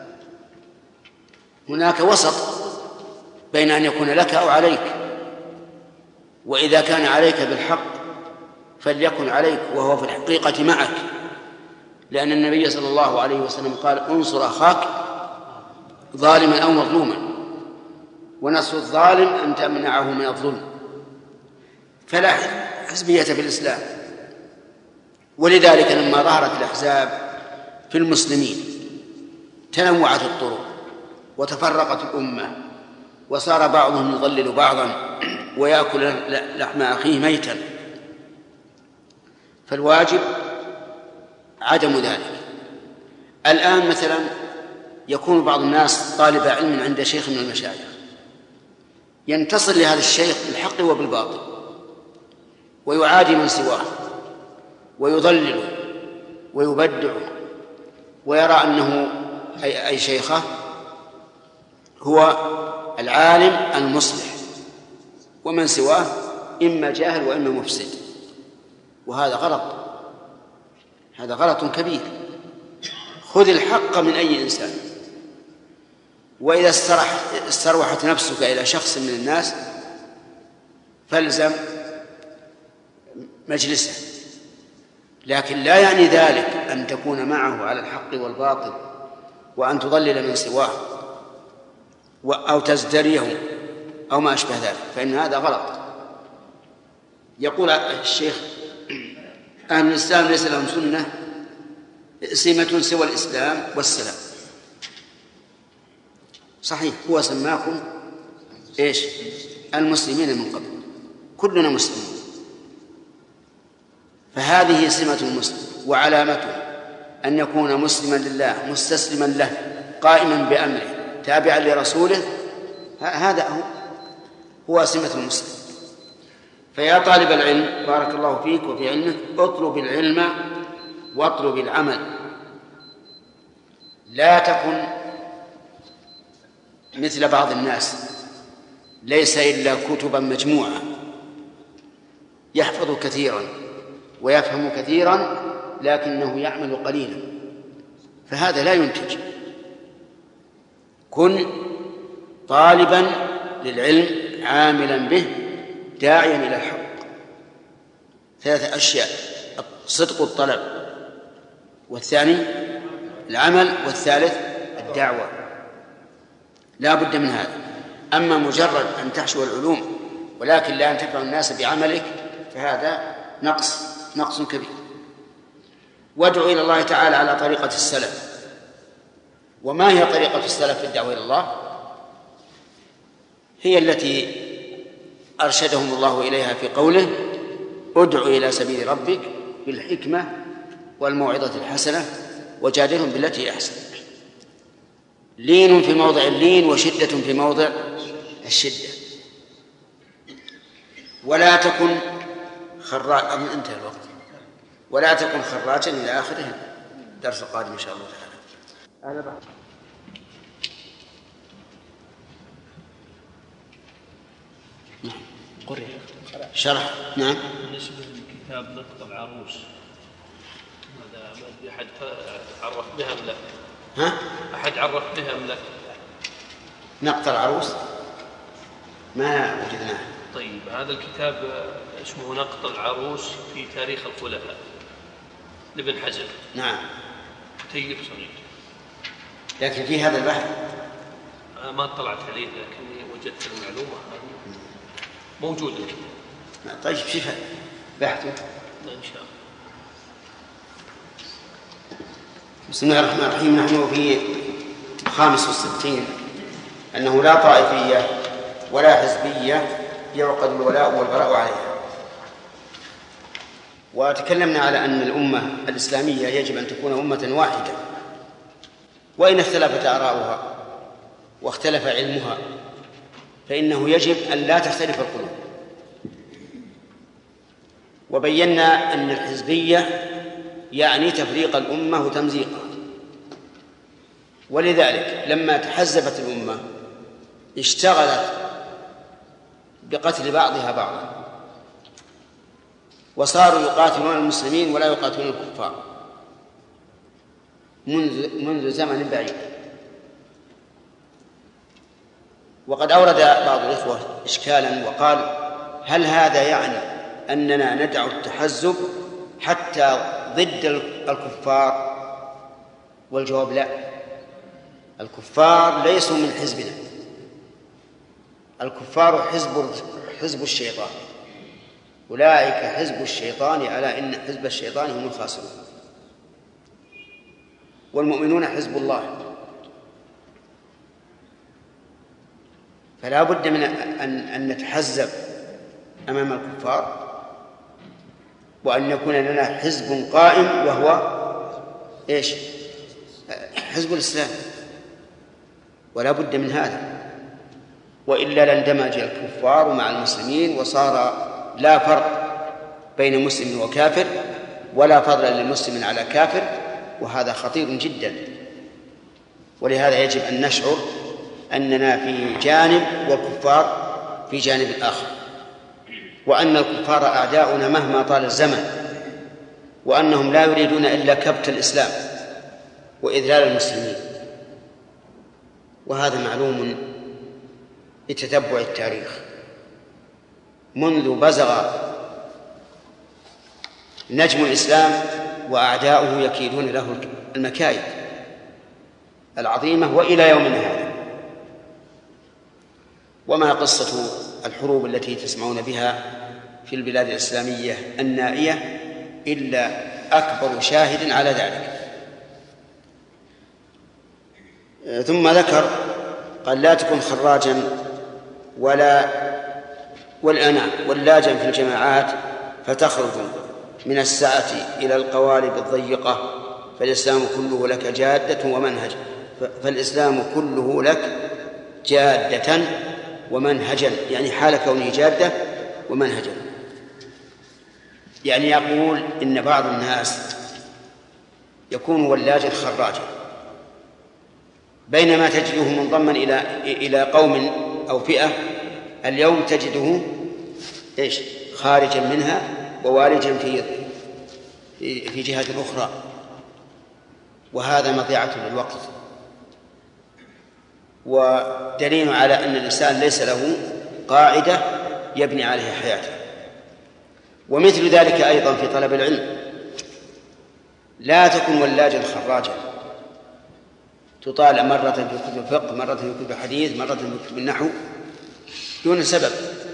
هناك وسط بين أن يكون لك أو عليك، وإذا كان عليك بالحق فليكن عليك وهو في الحقيقة معك، لأن النبي صلى الله عليه وسلم قال: انصر أخاك ظالما أو مظلوما، ونصر الظالم أن تمنعه من الظلم. فلا حزبية في الإسلام. ولذلك لما ظهرت الأحزاب في المسلمين تنوعت الطرق وتفرقت الأمة، وصار بعضهم يضلل بعضا ويأكل لحم أخيه ميتا، فالواجب عدم ذلك. الآن مثلا يكون بعض الناس طالب علم عند شيخ من المشايخ، ينتصر لهذا الشيخ بالحق وبالباطل، ويعادي من سواه ويضلله ويبدعه، ويرى أنه أي, أي شيخه هو العالم المصلح، ومن سواه إما جاهل وإما مفسد. وهذا غلط، هذا غلط كبير. خذ الحق من أي إنسان، وإذا استروحت نفسك إلى شخص من الناس فالزم مجلسه، لكن لا يعني ذلك أن تكون معه على الحق والباطل وأن تضلل من سواه أو تزدريه أو ما أشبه ذلك، فإن هذا غلط. يقول الشيخ: أهل الإسلام ليس لهم سنة سمة سوى الإسلام والسلام. صحيح، هو سماكم إيش؟ المسلمين من قبل، كلنا مسلمين، فهذه سمة المسلم وعلامته أن يكون مسلما لله مستسلما له قائما بأمره تابعا لرسوله. هذا هو, هو سمة المسلم. فيا طالب العلم بارك الله فيك وفي علمك، اطلب العلم واطلب العمل، لا تكن مثل بعض الناس ليس إلا كتبا مجموعة، يحفظ كثيرا ويفهم كثيرا لكنه يعمل قليلا، فهذا لا ينتج. كن طالبا للعلم عاملا به داعيا إلى الحق. ثلاثة أشياء: صدق الطلب، والثاني العمل، والثالث الدعوة. لا بد من هذا. أما مجرد أن تحشو العلوم ولكن لا تنفع الناس بعملك فهذا نقص نقص كبير. وادعو إلى الله تعالى على طريقة السلف. وما هي طريقة السلف في الدعوة إلى الله؟ هي التي أرشدهم الله إليها في قوله: ادع إلى سبيل ربك بالحكمة والموعظة الحسنة وجادلهم بالتي أحسن. لين في موضع اللين وشدة في موضع الشدة. ولا تكن خراجا، انتهى الوقت، ولا تكن خراجا إلى آخره. الدرس القادم إن شاء الله تعالى. أهلا قرئ شرح. نعم. بالنسبة لكتاب نقط العروس، هذا ما أحد عرف بها أم لا؟ ها؟ أحد عرف بها أم لا؟ نقط العروس ما وجدناه. طيب، هذا الكتاب اسمه نقط العروس في تاريخ الخلفاء لابن حزم. نعم. كتيب صغير، لكن في هذا البحث ما اطلعت عليه، لكني وجدت المعلومة هذه موجودة. طيب، شوف بحثه إن شاء الله. بسم الله الرحمن الرحيم. نحن في خامس والستين أنه لا طائفية ولا حزبية يعقد الولاء والبراء عليها. وتكلمنا على أن الأمة الإسلامية يجب أن تكون أمة واحدة، وإن اختلفت آراؤها واختلف علمها فإنه يجب أن لا تختلف القلوب. وبينا أن الحزبية يعني تفريق الأمة وتمزيقها، ولذلك لما تحزبت الأمة اشتغلت بقتل بعضها بعضا، وصاروا يقاتلون المسلمين ولا يقاتلون الكفار منذ منذ زمن بعيد. وقد أورد بعض الإخوة إشكالا وقال: هل هذا يعني أننا ندع التحزب حتى ضد الكفار؟ والجواب: لا، الكفار ليسوا من حزبنا، الكفار حزب حزب الشيطان، أولئك حزب الشيطان، ألا إن حزب الشيطان هم الخاسرون، والمؤمنون حزب الله. فلا بد من أن, أن نتحزب أمام الكفار، وأن يكون لنا حزب قائم وهو إيش؟ حزب الإسلام، ولا بد من هذا، وإلا لاندمج الكفار مع المسلمين وصار لا فرق بين مسلم وكافر ولا فضل للمسلم على كافر، وهذا خطير جدا. ولهذا يجب أن نشعر أننا في جانب والكفار في جانب آخر، وأن الكفار أعداؤنا مهما طال الزمن، وأنهم لا يريدون إلا كبت الإسلام وإذلال المسلمين. وهذا معلوم بتتبع التاريخ. منذ بزغ نجم الإسلام وأعداؤه يكيدون له المكايد العظيمة وإلى يومنا هذا. وما قصة الحروب التي تسمعون بها في البلاد الإسلامية النائية إلا أكبر شاهد على ذلك. ثم ذكر قال لا تكن خراجا ولا والأنام ولاجا في الجماعات فتخرج من السعة إلى القوالب الضيقة، فالإسلام كله لك جادة ومنهج فالإسلام كله لك جادة ومنهجا، يعني حال كونه جادة ومنهجا. يعني يقول إن بعض الناس يكون ولاجا خراجا، بينما تجده منضما إلى إلى قوم أو فئة اليوم تجده إيش خارجا منها ووالجا في في جهة أخرى، وهذا مضيعة للوقت ودليل على أن الإنسان ليس له قاعدة يبني عليها حياته. ومثل ذلك أيضا في طلب العلم، لا تكن ولاجا خراجا تطالع مرة في كتب الفقه، مرة في كتب الحديث، مرة في كتب النحو دون سبب،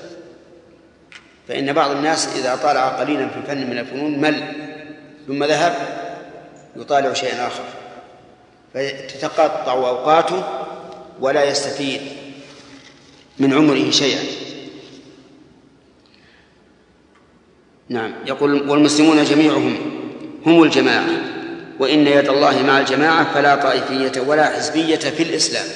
فإن بعض الناس إذا طالع قليلا في فن من الفنون مل ثم ذهب يطالع شيئا آخر فتتقطع أوقاته ولا يستفيد من عمره شيئا. نعم. يقول والمسلمون جميعهم هم الجماعة، وإن يد الله مع الجماعة فلا طائفية ولا حزبية في الإسلام،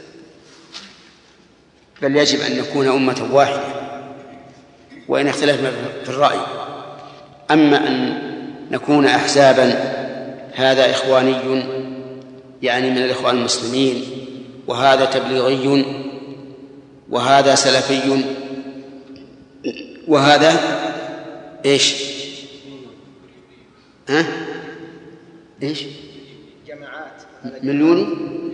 بل يجب أن نكون أمة واحدة وإن اختلفنا في الرأي. أما أن نكون أحزابا هذا إخواني يعني من الإخوان المسلمين، وهذا تبليغي، وهذا سلفي، وهذا إيش ها إيش جماعات مليوني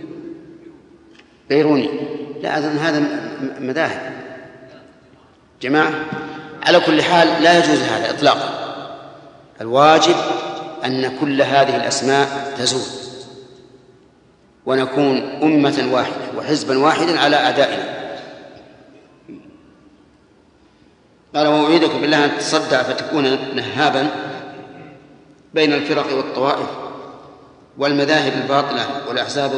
بيروني، لا أظن هذا مذاهب جماعة. على كل حال لا يجوز هذا إطلاقا، الواجب أن كل هذه الأسماء تزول ونكون أمة واحدة وحزبا واحدا على أعدائنا. قال وأعيذك بالله أن تصدع فتكون نهابا بين الفرق والطوائف والمذاهب الباطلة والأحزاب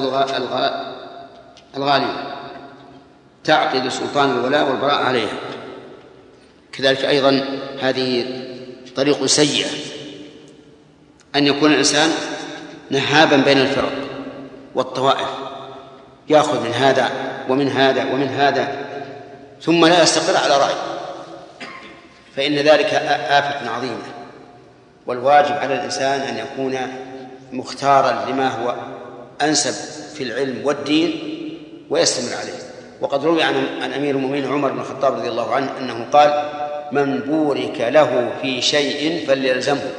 الغالية تعقد سلطان الولاء والبراء عليها. كذلك أيضا هذه طريق سيئة أن يكون الإنسان نهابا بين الفرق والطوائف، يأخذ من هذا ومن هذا ومن هذا ثم لا يستقر على رأي، فإن ذلك آفة عظيمة. والواجب على الإنسان أن يكون مختارا لما هو أنسب في العلم والدين ويستمر عليه. وقد روي عن أمير المؤمنين عمر بن الخطاب رضي الله عنه أنه قال من بورك له في شيء فليلزمه.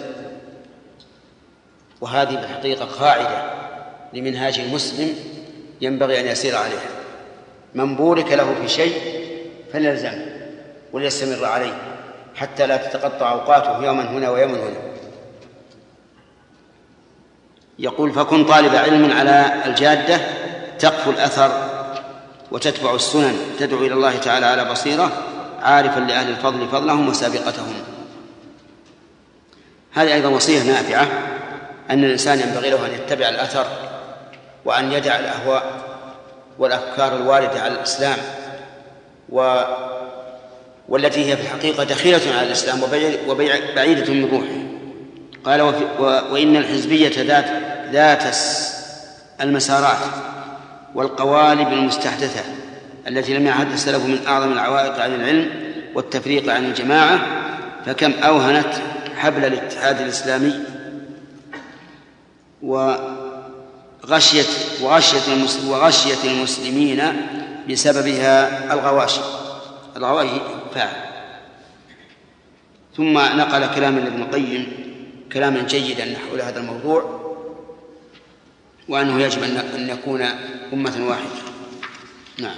وهذه بالحقيقة قاعدة لمنهاج المسلم ينبغي أن يسير عليها، من بورك له في شيء فليلزمه وليستمر عليه حتى لا تتقطع أوقاته يوما هنا ويوما هنا. يقول فكن طالب علم على الجادة تقفو الأثر وتتبع السنن تدعو إلى الله تعالى على بصيرة عارفا لأهل الفضل فضلهم وسابقتهم. هذه أيضا وصية نافعة أن الإنسان ينبغي له أن يتبع الأثر وأن يدع الأهواء والأفكار الواردة على الإسلام و... والتي هي في الحقيقة دخيلة على الإسلام وبعيدة من روحه. قال وفي... و... وإن الحزبية ذات ذات المسارات والقوالب المستحدثة التي لم يعهد السلف من أعظم العوائق عن العلم والتفريق عن الجماعة، فكم أوهنت حبل الاتحاد الإسلامي وغشيت وغشيت وغشيت المسلمين بسببها الغواشي. الغواشي فاعل. ثم نقل كلاما لابن القيم كلاما جيدا حول هذا الموضوع، وأنه يجب أن نكون أمة واحدة. نعم.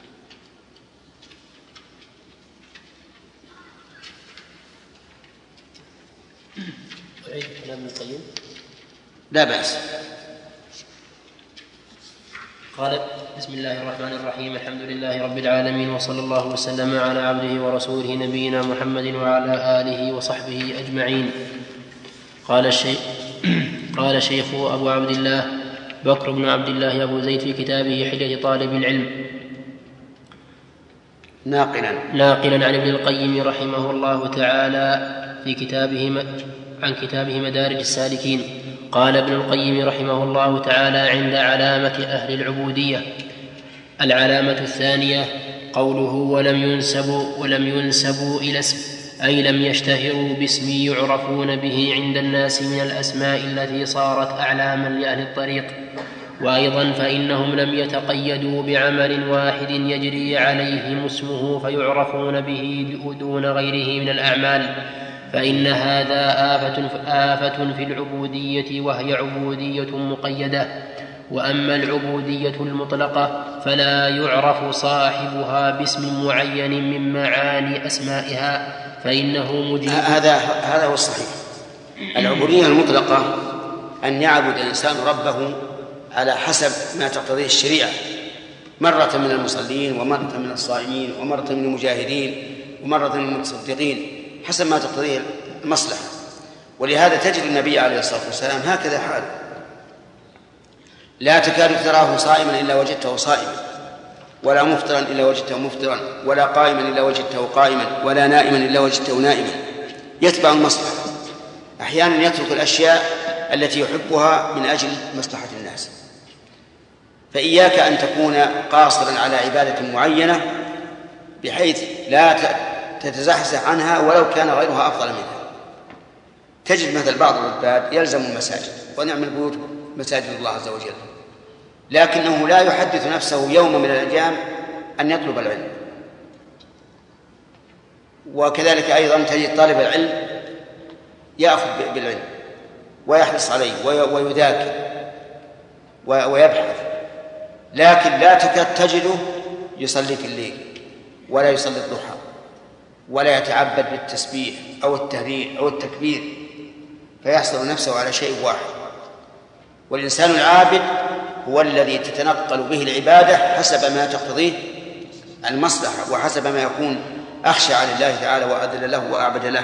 أعيد كلام ابن القيم. لا بأس. قال بسم الله الرحمن الرحيم الحمد لله رب العالمين وصلى الله وسلم على عبده ورسوله نبينا محمد وعلى آله وصحبه أجمعين. قال الشيخ قال الشيخ أبو عبد الله بكر بن عبد الله أبو زيد في كتابه حلية طالب العلم ناقلا ناقلا عن ابن القيم رحمه الله تعالى في كتابه عن كتابه مدارج السالكين. قال ابن القيم رحمه الله تعالى عند علامة أهل العبودية: العلامة الثانية قوله ولم ينسبوا ولم ينسبوا إلى اسم، أي لم يشتهروا باسم يعرفون به عند الناس من الأسماء التي صارت أعلاما لأهل الطريق. وأيضا فإنهم لم يتقيدوا بعمل واحد يجري عليهم اسمه فيعرفون به دون غيره من الأعمال، فإن هذا آفة, آفة في العبودية، وهي عبودية مقيدة. وأما العبودية المطلقة فلا يعرف صاحبها باسم معين من معاني أسمائها، فإنه مجيب. هذا هذا هو الصحيح. العبودية المطلقة أن يعبد الإنسان ربه على حسب ما تقتضيه الشريعة، مرة من المصلين ومرة من الصائمين ومرة من المجاهدين ومرة من المتصدقين، حسب ما تقتضيه المصلحة. ولهذا تجد النبي عليه الصلاة والسلام هكذا حاله: لا تكاد تراه صائما إلا وجدته صائما، ولا مفطرا إلا وجدته مفطرا، ولا قائما إلا وجدته قائما، ولا نائما إلا وجدته نائما. يتبع المصلحة، أحيانا يترك الأشياء التي يحبها من أجل مصلحة الناس. فإياك أن تكون قاصرا على عبادة معينة بحيث لا تتزحزح عنها ولو كان غيرها أفضل منها. تجد مثل بعض العباد يلزم المساجد، ونعم البيوت مساجد الله عز وجل، لكنه لا يحدث نفسه يوم من الأيام أن يطلب العلم. وكذلك أيضا تجد طالب العلم يأخذ بالعلم ويحرص عليه ويذاكر ويبحث، لكن لا تكاد تجده يصلي في الليل ولا يصلي الضحى ولا يتعبد بالتسبيح أو التهليل أو التكبير، فيحصل نفسه على شيء واحد. والإنسان العابد هو الذي تتنقل به العبادة حسب ما تقتضيه المصلحة وحسب ما يكون أخشى لله تعالى وأذل له وأعبد له.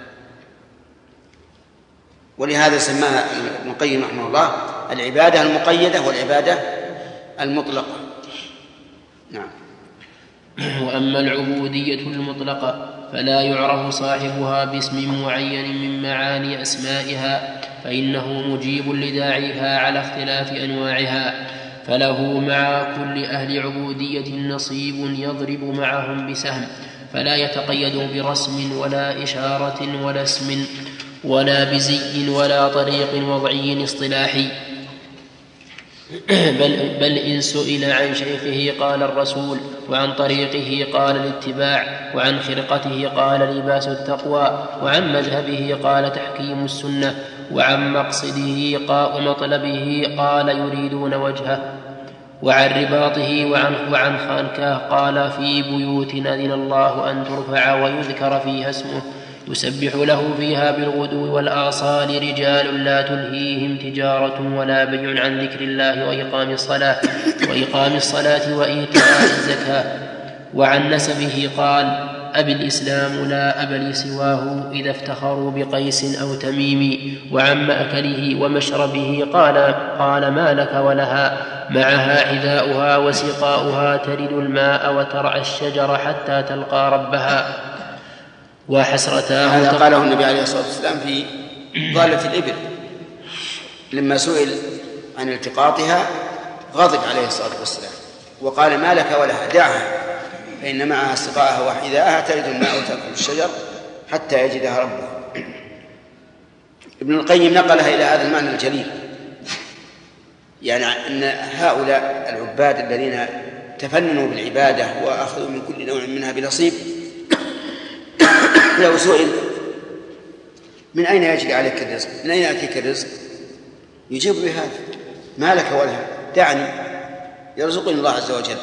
ولهذا سماها ابن القيم رحمه الله العبادة المقيدة والعبادة المطلقة. نعم. وأما العبودية المطلقة فلا يعرف صاحبها باسم معين من معاني أسمائها، فإنه مجيب لداعيها على اختلاف أنواعها، فله مع كل أهل عبودية نصيب يضرب معهم بسهم، فلا يتقيد برسم ولا إشارة ولا اسم ولا بزي ولا طريق وضعي اصطلاحي، بل, بل إن سئل عن شيخه قال الرسول، وعن طريقه قال الاتباع، وعن خرقته قال لباس التقوى، وعن مذهبه قال تحكيم السنة، وعن مقصده قاء مطلبه قال يريدون وجهه، وعن رباطه وعن, وعن خانكاه قال في بيوت أذن الله أن ترفع ويذكر فيها اسمه يسبح له فيها بالغدو والآصال رجال لا تلهيهم تجارة ولا بيع عن ذكر الله وإقام الصلاة وإقام الصلاة وإيتاء الزكاة. وعن نسبه قال أبي الإسلام لا أب لي سواه إذا افتخروا بقيس أو تميم. وعن مأكله ومشربه قال قال ما لك ولها معها حذاؤها وسقاؤها ترد الماء وترعى الشجر حتى تلقى ربها. وحسرتاه هذا قاله النبي عليه الصلاة والسلام في ضالة الإبل لما سئل عن التقاطها غضب عليه الصلاة والسلام وقال ما لك ولها دعها فإن معها سقاءها وحذاءها ترد الماء وتأكل الشجر حتى يجدها ربه. ابن القيم نقلها إلى هذا المعنى الجليل، يعني أن هؤلاء العباد الذين تفننوا بالعبادة وأخذوا من كل نوع منها بنصيب لو سئل من أين يجري عليك الرزق، من أين يأتيك الرزق، يجيب بهذا ما لك ولها دعني يرزقني الله عز وجل.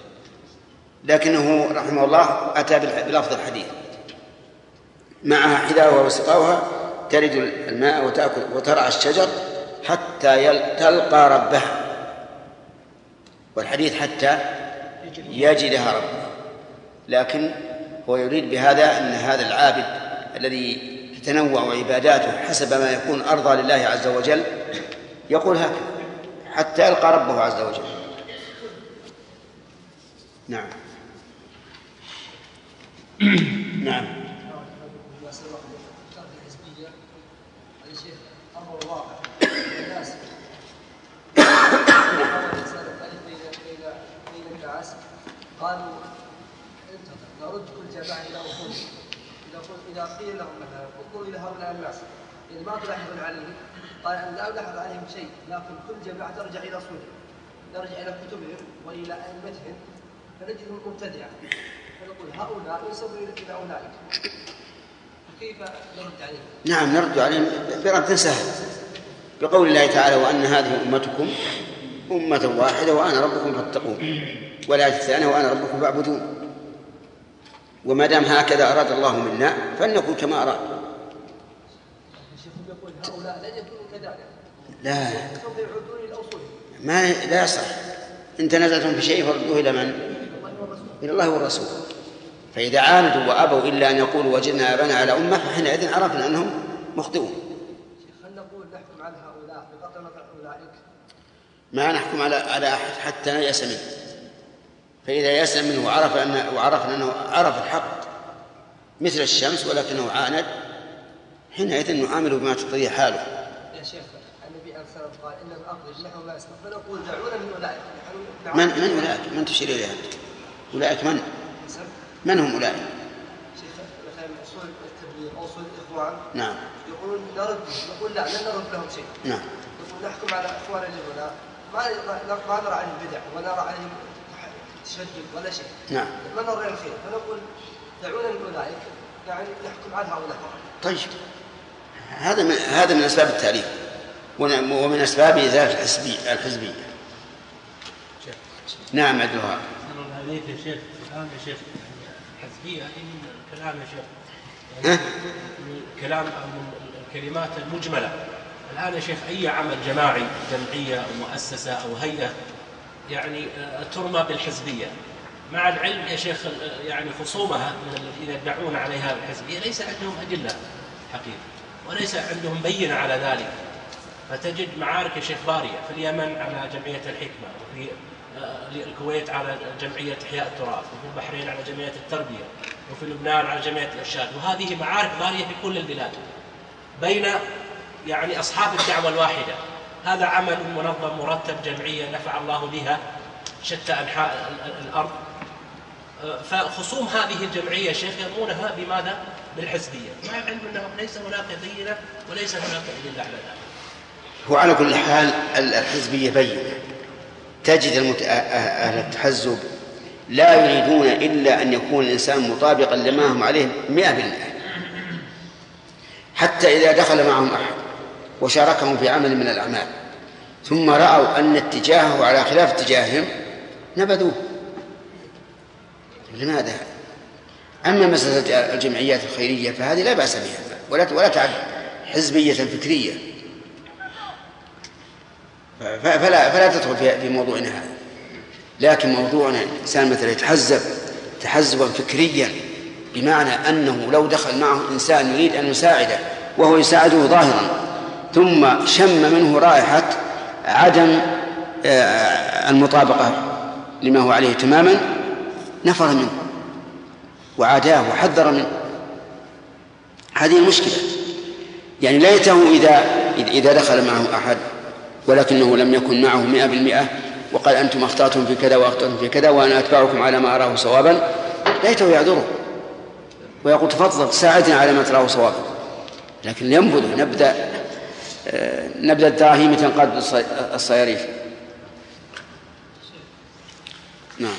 لكنه رحمه الله أتى بلفظ الحديث معها حذاؤها وسقاؤها ترد الماء وتأكل وترعى الشجر حتى تلقى ربها. والحديث حتى يجدها ربه، لكن هو يريد بهذا أن هذا العابد الذي تتنوع عباداته حسب ما يكون أرضى لله عز وجل يقول هكذا حتى يلقى ربه عز وجل. نعم. نعم. قالوا نرد كل جماعة إلى أصولهم. إذا قيل لهم مثلا انظروا إلى هؤلاء الناس يعني ما تلاحظون عليهم، قال أن لا ألاحظ عليهم شيء، لكن كل جماعة ترجع إلى أصولهم، نرجع إلى كتبهم وإلى أئمتهم فنجدهم مبتدعة، فنقول هؤلاء ينسبون إلى أولئك، فكيف نرد عليهم؟ نعم نرد عليهم برد سهل بقول الله تعالى وأن هذه أمتكم أمة واحدة وأنا ربكم فاتقون، والآية الثانية وأنا ربكم فاعبدون. وما دام هكذا أراد الله منا فلنكن كما أراد. يقول هؤلاء لن يكونوا كذلك. لا سوف يعودون إلى أصولهم. ما لا يصح. إن تنازعتم في شيء فردوه إلى من؟ إلى الله والرسول. فإذا عاندوا وأبوا إلا أن يقولوا وجدنا آباءنا على أمة فحينئذ عرفنا أنهم مخطئون. هل نقول نحكم على هؤلاء بقطع مثل أولئك؟ ما نحكم على على أحد حتى يأس منه، فإذا يأس منه وعرف أن وعرفنا أنه عرف الحق مثل الشمس ولكنه عاند حينئذ نعامله بما تقتضيه حاله. يا شيخ النبي عليه الصلاة والسلام قال إن الأرض نحن لا يسمع، فنقول دعونا من أولئك. من من أولئك؟ من تشير إليها؟ أولئك من؟ من هم أولئك؟ شيخ مثلا أصول التبليغ أو أصول الإخوان. نعم. يقولون نرد، نقول لا لن نرد لهم شيء. نعم. نقول نحكم على إخواننا هنا ما ما نرى عليهم بدع ولا نرى عليهم تشدد ولا شيء. نعم. ما نرى الخير، فنقول دعونا من أولئك يعني نحكم على هؤلاء فقط. طيب هذا من هذا من أسباب التعريف ومن أسباب إزالة الحزبية الحزبية. نعم عبد الوهاب. هذيك يا شيخ الآن يا شيخ الحزبية من كلام يا شيخ يعني من كلام من الكلمات المجملة. الآن يا شيخ أي عمل جماعي جمعية أو مؤسسة أو هيئة يعني ترمى بالحزبية، مع العلم يا شيخ يعني خصومها من الذين يدعون عليها الحزبية ليس عندهم أدلة حقيقة وليس عندهم بينة على ذلك. فتجد معارك يا شيخ بارية في اليمن على جمعية الحكمة، وفي الكويت على جمعية إحياء التراث، وفي البحرين على جمعية التربية، وفي لبنان على جمعية الإرشاد، وهذه معارك بارية في كل البلاد بين يعني أصحاب الدعوة الواحدة. هذا عمل منظم مرتب جمعية نفع الله بها شتى أنحاء الأرض. فخصوم هذه الجمعية شيخ يرمونها بماذا؟ بالحزبية، مع العلم أنه ليس هناك بينة وليس هناك أدلة على ذلك. وعلى كل حال الحزبية بينة. تجد أهل التحزب لا يريدون إلا أن يكون الإنسان مطابقا لما هم عليه مئة بالمئة، حتى إذا دخل معهم أحد وشاركهم في عمل من الأعمال ثم رأوا أن اتجاهه على خلاف اتجاههم نبذوه. لماذا؟ أما مسألة الجمعيات الخيرية فهذه لا بأس بها ولا ولا تعد حزبية فكرية، فلا فلا تدخل في موضوعنا هذا. لكن موضوعنا الإنسان مثلا يتحزب تحزبا فكريا بمعنى أنه لو دخل معه إنسان يريد أن يساعده وهو يساعده ظاهرا ثم شم منه رائحة عدم المطابقة لما هو عليه تماما نفر منه وعاداه وحذر منه. هذه المشكلة. يعني ليته إذا إذا دخل معه أحد ولكنه لم يكن معه مئة بالمئة وقال أنتم أخطأتم في كذا وأخطأتم في كذا وأنا أتبعكم على ما أراه صوابا، ليته يعذره ويقول تفضل ساعدنا على ما تراه صوابا. لكن ينبذ نبدأ نبدأ الدراهم تنقاد الصياريف. نعم.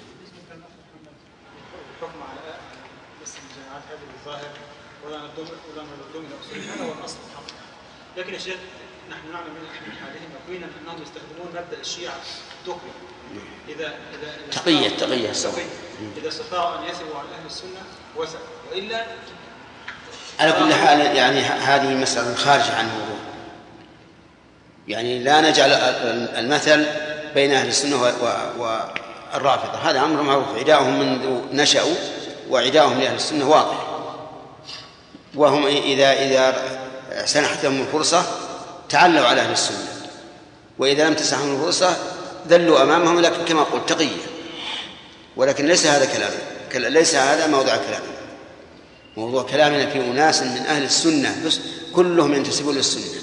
الحكم على اسم الجماعات هذه بالظاهر ولا ندوم ولا ندوم الى اصولها هذا هو الاصل الحق. لكن يا شيخ نحن نعلم من حالهم يقينا انهم يستخدمون مبدا الشيعه التقوى. اذا اذا تقيه تقيه تقيه اذا استطاعوا ان يثبوا على اهل السنه وسع، والا على كل حال يعني هذه مسألة خارجة عن الموضوع. يعني لا نجعل المثل بين أهل السنة والرافضة. هذا أمر معروف، عداؤهم منذ نشأوا وعداؤهم لأهل السنة واضح، وهم إذا إذا سنحت لهم الفرصة تعلوا على أهل السنة، وإذا لم تسنحهم الفرصة ذلوا أمامهم، لكن كما قلت تقية. ولكن ليس هذا كلام، ليس هذا موضوع كلامنا. موضوع كلامنا في أناس من أهل السنة بس كلهم ينتسبون للسنة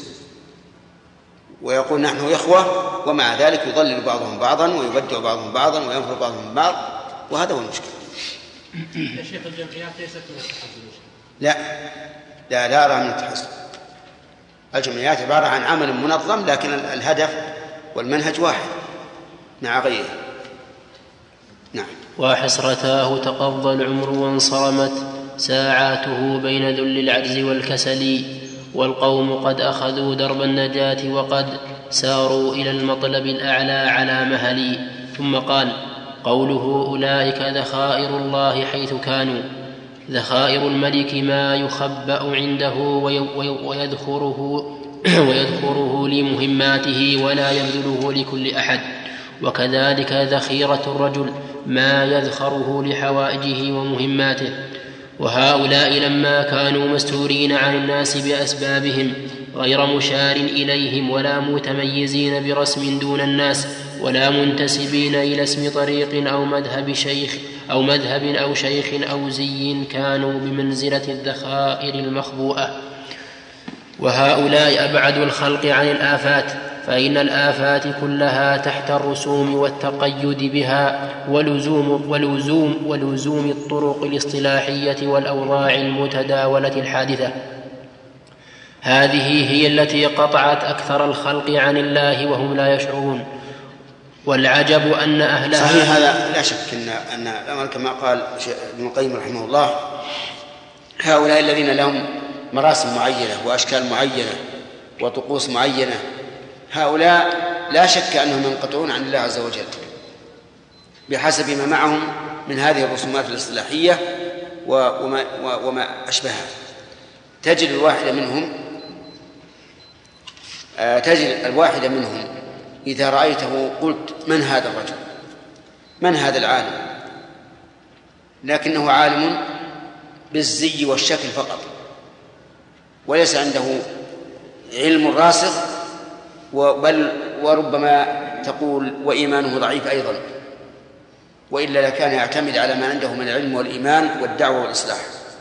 ويقول نحن إخوة، ومع ذلك يضلل بعضهم بعضا ويبدع بعضهم بعضا وينفر بعضهم بعض، وهذا هو المشكلة. يا شيخ الجمعيات ليست من التحزب؟ لا لا لا أرى من التحزب. الجمعيات عبارة عن عمل منظم، لكن الهدف والمنهج واحد مع غيره. نعم. وحسرتاه تقضى العمر وانصرمت ساعاته بين ذل العجز والكسل، والقوم قد أخذوا درب النجاة وقد ساروا إلى المطلب الأعلى على مهل. ثم قال: قوله أولئك ذخائر الله حيث كانوا. ذخائر الملك ما يخبأ عنده ويذخره, ويذخره لمهماته ولا يبذله لكل أحد، وكذلك ذخيرة الرجل ما يذخره لحوائجه ومهماته. وهؤلاء لما كانوا مستورين عن الناس بأسبابهم غير مشار إليهم ولا متميزين برسم دون الناس ولا منتسبين إلى اسم طريق أو مذهب شيخ أو مذهب أو شيخ أو زي، كانوا بمنزلة الذخائر المخبوءة. وهؤلاء أبعد الخلق عن الآفات، فإن الآفات كلها تحت الرسوم والتقيد بها ولزوم, ولزوم, ولزوم الطرق الاصطلاحية والأوضاع المتداولة الحادثة. هذه هي التي قطعت أكثر الخلق عن الله وهم لا يشعرون. والعجب أن أهلها صحيح، هذا لا شك أن أن الأمر كما قال ابن القيم رحمه الله، هؤلاء الذين لهم مراسم معينة وأشكال معينة وطقوس معينة، هؤلاء لا شك أنهم ينقطعون عن الله عز وجل بحسب ما معهم من هذه الرسومات الاصطلاحية وما, وما أشبهها. تجد الواحد منهم تجد الواحد منهم إذا رأيته قلت: من هذا الرجل؟ من هذا العالم؟ لكنه عالم بالزي والشكل فقط، وليس عنده علم راسخ، بل وربما تقول وإيمانه ضعيف أيضا، وإلا لكان يعتمد على ما عنده من العلم والإيمان والدعوة والإصلاح.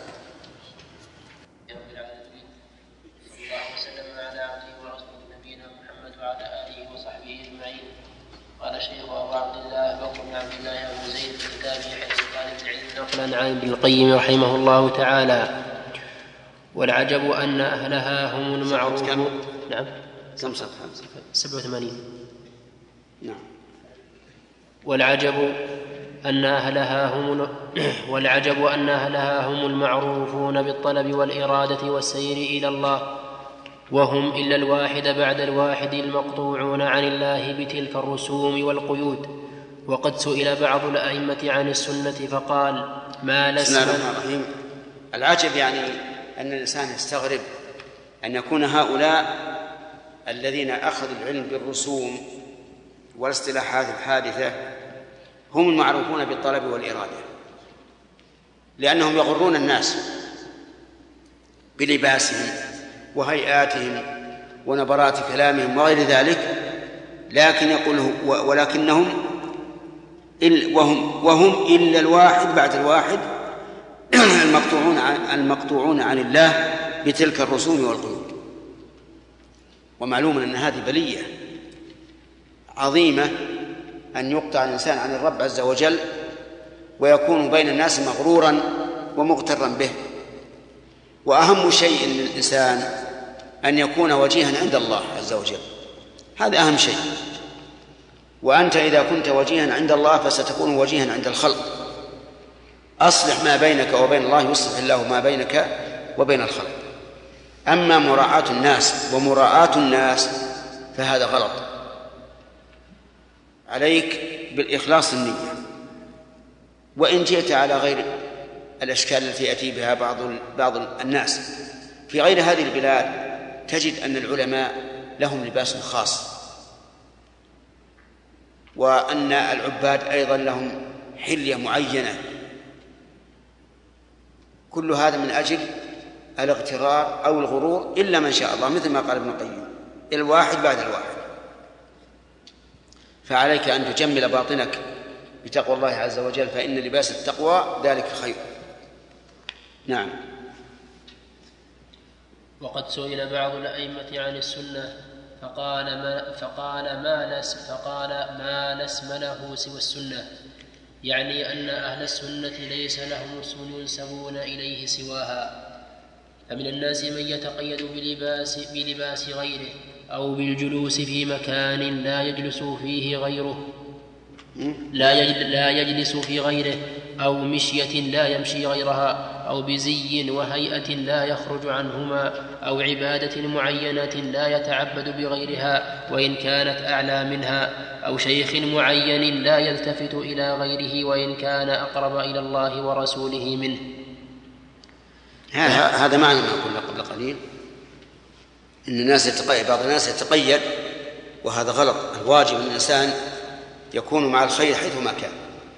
قال شيخ أبو عبد الله بكر بن عبد الله أبو زيد في كتابه حيث طالب العلم نقلا عن ابن القيم رحمه الله تعالى: والعجب أن أهلها هم المعروف. نعم سبعة وثمانين. نعم. والعجب أن أهلها هم والعجب أن أهلها هم المعروفون بالطلب والإرادة والسير إلى الله، وهم إلا الواحد بعد الواحد المقطوعون عن الله بتلك الرسوم والقيود. وقد سئل بعض الأئمة عن السنة فقال: ما لسنا. العجب يعني أن الإنسان يستغرب أن يكون هؤلاء الذين أخذوا العلم بالرسوم والاصطلاحات الحادثة هم المعروفون بالطلب والإرادة، لأنهم يغرون الناس بلباسهم وهيئاتهم ونبرات كلامهم وغير ذلك، لكن يقول ولكنهم وهم, وهم إلا الواحد بعد الواحد المقطوعون عن, المقطوعون عن الله بتلك الرسوم والقيود. ومعلوم أن هذه بلية عظيمة أن يقطع الإنسان عن الرب عز وجل ويكون بين الناس مغرورا ومغترا به. وأهم شيء للإنسان أن يكون وجيها عند الله عز وجل، هذا أهم شيء. وأنت إذا كنت وجيها عند الله فستكون وجيها عند الخلق. أصلح ما بينك وبين الله يصلح الله ما بينك وبين الخلق. أما مراعاة الناس ومراعاة الناس فهذا غلط. عليك بالإخلاص النية، وإن جئت على غير الأشكال التي يأتي بها بعض بعض الناس في غير هذه البلاد، تجد أن العلماء لهم لباس خاص، وأن العباد أيضا لهم حلية معينة. كل هذا من أجل الاغترار أو الغرور، إلا من شاء الله، مثل ما قال ابن القيم: الواحد بعد الواحد. فعليك أن تجمل باطنك بتقوى الله عز وجل، فإن لباس التقوى ذلك خير. نعم. وقد سئل بعض الأئمة عن السنة فقال ما فقال ما نس فقال ما نسم له سوى السنة، يعني أن أهل السنة ليس لهم اسم ينسبون إليه سواها. فمن الناس من يتقيد بلباس, بلباس غيره أو بالجلوس في مكان لا يجلس فيه غيره لا يجلس في غيره، أو مشية لا يمشي غيرها، أو بزي وهيئة لا يخرج عنهما، أو عبادة معينة لا يتعبد بغيرها وإن كانت أعلى منها، أو شيخ معين لا يلتفت إلى غيره وإن كان أقرب إلى الله ورسوله منه. هذا معنى ما قلنا قبل قليل، إن الناس يتقيد، بعض الناس يتقيد، وهذا غلط. الواجب أن الإنسان يكون مع الخير حيثما كان.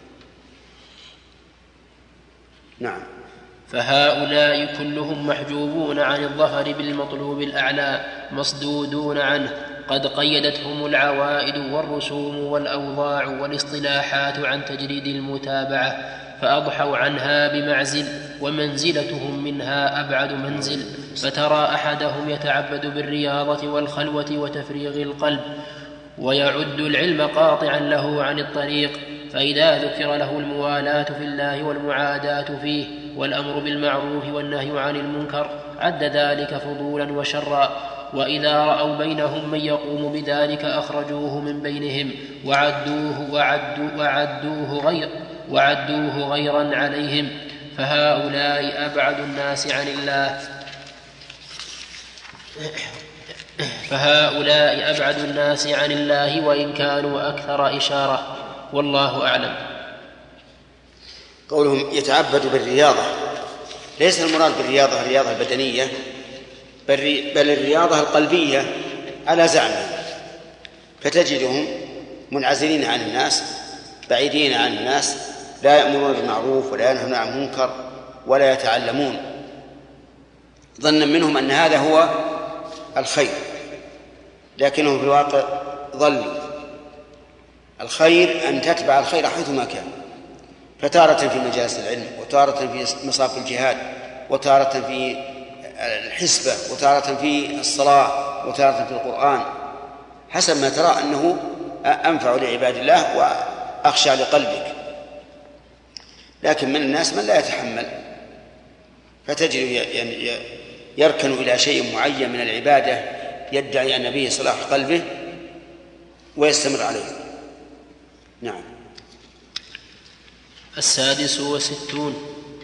نعم. فهؤلاء كلهم محجوبون عن الظفر بالمطلوب الأعلى مصدودون عنه، قد قيدتهم العوائد والرسوم والأوضاع والاصطلاحات عن تجريد المتابعة، فأضحوا عنها بمعزل، ومنزلتهم منها أبعد منزل. فترى أحدهم يتعبد بالرياضة والخلوة وتفريغ القلب، ويعد العلم قاطعا له عن الطريق، فإذا ذكر له الموالاة في الله والمعاداة فيه والأمر بالمعروف والنهي عن المنكر عد ذلك فضولا وشرا، وإذا رأوا بينهم من يقوم بذلك أخرجوه من بينهم وعدوه, وعدوا وعدوه, غير وعدوه غيرا عليهم. فهؤلاء أبعد الناس عن الله فهؤلاء أبعد الناس عن الله وإن كانوا أكثر إشارة، والله أعلم. قولهم يتعبد بالرياضة، ليس المراد بالرياضة الرياضة البدنية، بل الرياضة القلبية على زعمهم، فتجدهم منعزلين عن الناس، بعيدين عن الناس، لا يأمرون بالمعروف ولا ينهون عن المنكر ولا يتعلمون، ظنا منهم أن هذا هو الخير، لكنهم في الواقع ضلوا. الخير أن تتبع الخير حيثما كان، فتارة في مجالس العلم، وتارة في مصاف الجهاد، وتارة في الحسبة، وتارة في الصلاة، وتارة في القرآن، حسب ما ترى أنه أنفع لعباد الله وأخشى لقلبك. لكن من الناس من لا يتحمل، فتجد يركن إلى شيء معين من العبادة يدعي أن به صلاح قلبه ويستمر عليه. نعم. السادس والستون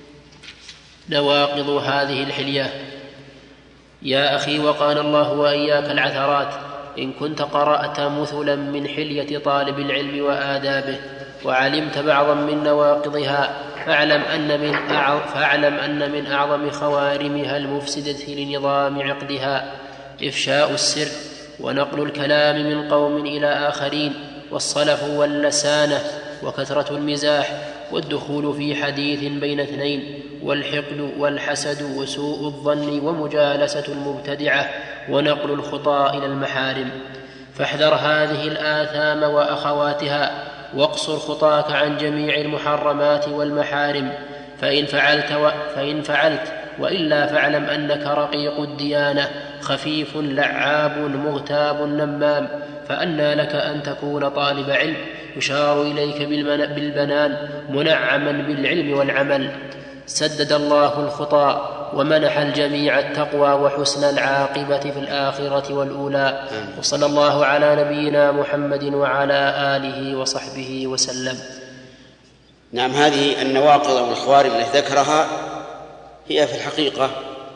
نواقض هذه الحلية. يا أخي، وقال الله وإياك العثرات، إن كنت قرأت مثلا من حلية طالب العلم وآدابه وعلمت بعضا من نواقضها فاعلم أن من أعظم, فاعلم أن من أعظم خوارمها المفسدة لنظام عقدها إفشاء السر ونقل الكلام من قوم إلى آخرين، والصلف واللسانة وكثرة المزاح والدخول في حديث بين اثنين، والحقد والحسد وسوء الظن ومجالسة المبتدعة ونقل الخطى إلى المحارم. فاحذر هذه الآثام وأخواتها، واقصر خطاك عن جميع المحرمات والمحارم، فإن فعلت, و... فإن فعلت وإلا فاعلم أنك رقيق الديانة خفيف لعاب مغتاب نمام، فأنى لك أن تكون طالب علم يشار إليك بالبنان منعما بالعلم والعمل. سدد الله الخطى ومنح الجميع التقوى وحسن العاقبة في الآخرة والأولى، وصلى الله على نبينا محمد وعلى آله وصحبه وسلم. نعم. هذه النواقض والخوارم التي ذكرها هي في الحقيقة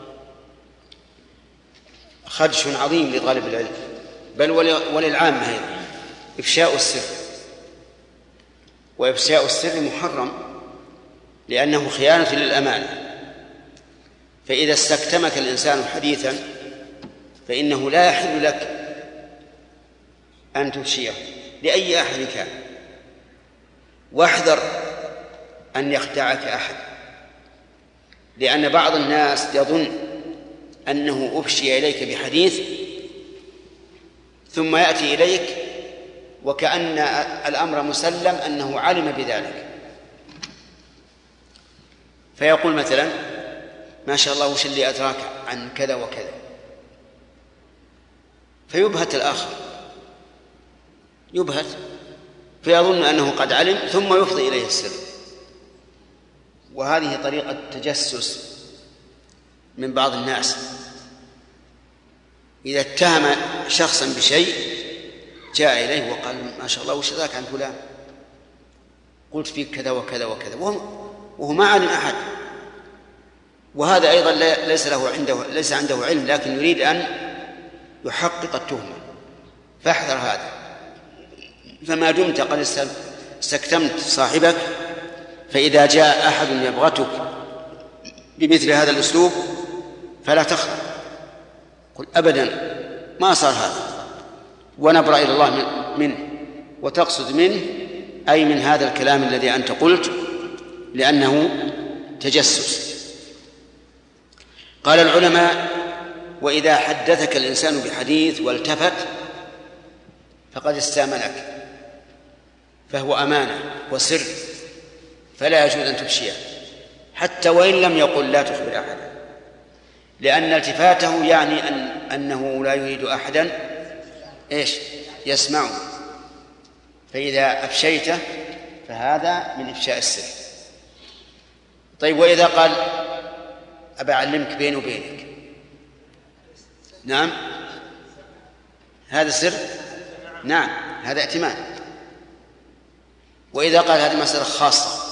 خدش عظيم لطالب العلم، بل وللعامة أيضا. إفشاء السر، وإفشاء السر محرم لأنه خيانة للأمانة، فإذا استكتمك الإنسان حديثا فإنه لا يحل لك أن تفشيه لأي أحد كان، واحذر أن يخدعك أحد، لأن بعض الناس يظن أنه أفشي إليك بحديث ثم يأتي إليك وكأن الأمر مسلم أنه علم بذلك، فيقول مثلا ما شاء الله وش اللي أدراك عن كذا وكذا، فيبهت الآخر، يبهت فيظن أنه قد علم ثم يفضي إليه السر. وهذه طريقة تجسس من بعض الناس، إذا اتهم شخصا بشيء جاء إليه وقال ما شاء الله وش ذاك عن فلان، قلت فيك كذا وكذا وكذا، وهو ما علم أحد، وهذا أيضا ليس له عنده ليس عنده علم، لكن يريد أن يحقق التهمة، فاحذر هذا. فما دمت قد استكتمت صاحبك، فإذا جاء أحد يبغتك بمثل هذا الأسلوب فلا تخرج، قل أبدا ما صار هذا، ونبرأ إلى الله منه، وتقصد منه أي من هذا الكلام الذي أنت قلت، لأنه تجسس. قال العلماء: وإذا حدثك الإنسان بحديث والتفت فقد استامنك، فهو أمانة وسر، فلا يجوز أن تفشيه حتى وإن لم يقل لا تخبر أحدا، لأن التفاته يعني أن أنه لا يريد أحدا إيش يسمعه، فإذا أفشيته فهذا من إفشاء السر. طيب وإذا قال أبا أعلمك بيني وبينك، نعم هذا سر، نعم هذا ائتمان. وإذا قال هذه مسألة خاصة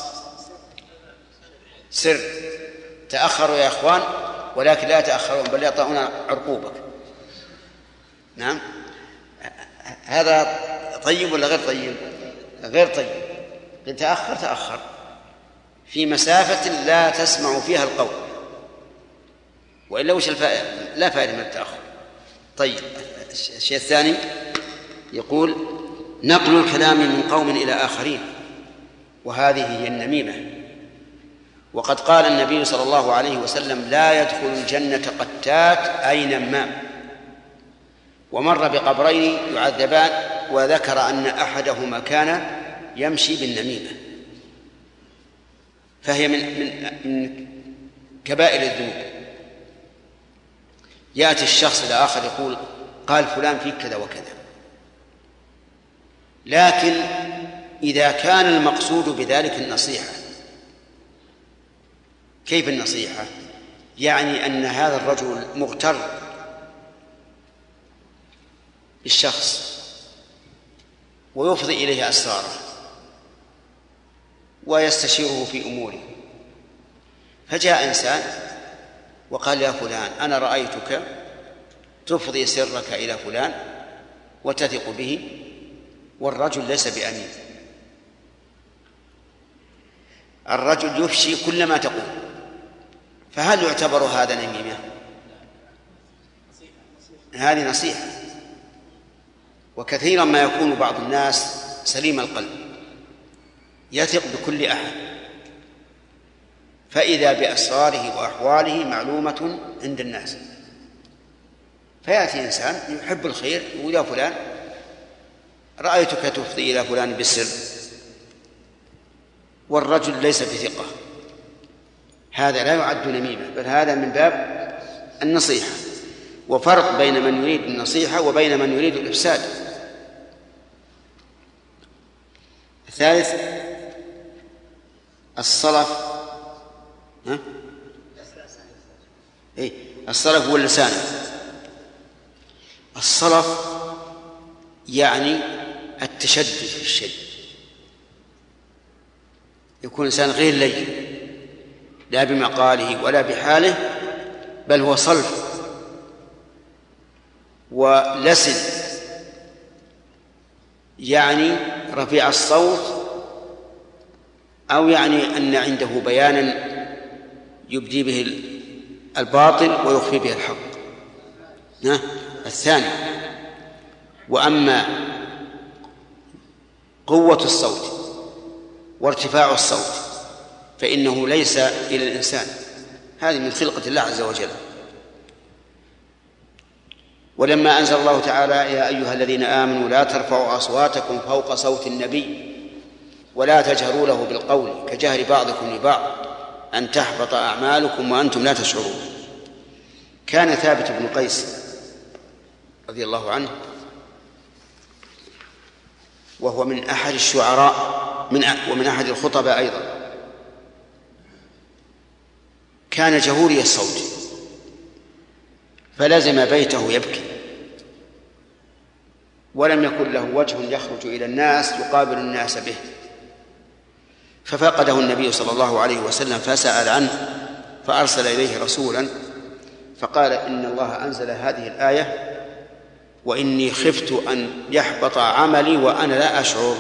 سر، تأخروا يا أخوان ولكن لا تأخرون بل يطعون عرقوبك، نعم هذا طيب ولا غير طيب؟ غير طيب. إن تأخر تأخر في مسافة لا تسمع فيها القول، وإلا وش الفائدة؟ لا فائدة من التأخر. طيب الشيء الثاني يقول: نقل الكلام من قوم إلى آخرين، وهذه هي النميمة. وقد قال النبي صلى الله عليه وسلم: لا يدخل الجنة قتات أي نمام. ومر بقبرين يعذبان، وذكر أن أحدهما كان يمشي بالنميمة، فهي من, من, من كبائر الذنوب. يأتي الشخص إلى آخر يقول: قال فلان فيك كذا وكذا، لكن إذا كان المقصود بذلك النصيحة. كيف النصيحة؟ يعني أن هذا الرجل مغتر بالشخص ويفضي إليه أسراره ويستشيره في أموره، فجاء إنسان وقال: يا فلان أنا رأيتك تفضي سرك إلى فلان وتثق به، والرجل ليس بأمين، الرجل يفشي كل ما تقول، فهل يعتبر هذا نميمة؟ هذه نصيحة. وكثيرا ما يكون بعض الناس سليم القلب يثق بكل أحد، فإذا بأسراره وأحواله معلومة عند الناس، فيأتي إنسان يحب الخير يقول: يا فلان رأيتك تفضي إلى فلان بالسر، والرجل ليس بثقة، هذا لا يعد نميمة، بل هذا من باب النصيحة. وفرق بين من يريد النصيحة وبين من يريد الإفساد. الثالث الصلف، ها؟ إيه؟ الصلف هو اللسان. الصلف يعني التشدد في الشيء، يكون إنسان غير لين لا بمقاله ولا بحاله، بل هو صلف ولسن، يعني رفيع الصوت، أو يعني أن عنده بيانا يبدي به الباطل ويخفي به الحق. الثاني. وأما قوة الصوت وارتفاع الصوت، فإنه ليس إلى الإنسان، هذه من خلقة الله عز وجل. ولما أنزل الله تعالى يا أيها الذين آمنوا لا ترفعوا أصواتكم فوق صوت النبي ولا تجهروا له بالقول كجهر بعضكم لبعض أن تحبط أعمالكم وأنتم لا تشعرون، كان ثابت بن قيس رضي الله عنه وهو من أحد الشعراء من ومن أحد الخطباء أيضا، كان جهوري الصوت فلزم بيته يبكي، ولم يكن له وجه يخرج إلى الناس يقابل الناس به، ففقده النبي صلى الله عليه وسلم فسأل عنه، فأرسل إليه رسولا فقال إن الله أنزل هذه الآية وإني خفت أن يحبط عملي وأنا لا أشعر.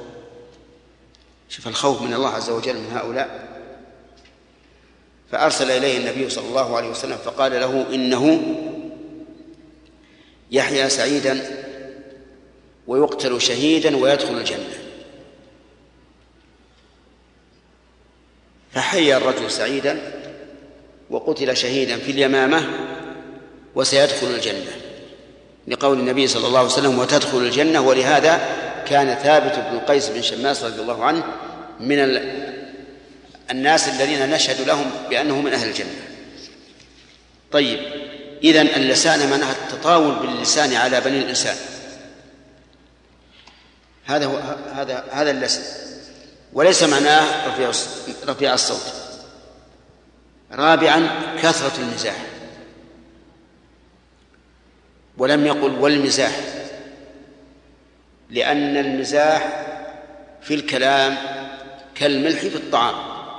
شوف الخوف من الله عز وجل من هؤلاء. فأرسل إليه النبي صلى الله عليه وسلم فقال له إنه يحيى سعيدا ويقتل شهيدا ويدخل الجنة. فحيا الرجل سعيدا وقتل شهيدا في اليمامة وسيدخل الجنة، لقول النبي صلى الله عليه وسلم وتدخل الجنة. ولهذا كان ثابت بن قيس بن شماس رضي الله عنه من الناس الذين نشهد لهم بأنه من أهل الجنة. طيب، إذن اللسان معناها التطاول باللسان على بني الإنسان، هذا هو هذا هذا اللسان، وليس معناه رفيع رفيع الصوت. رابعا كثرة المزاح، ولم يقل والمزاح، لأن المزاح في الكلام كالملح في الطعام،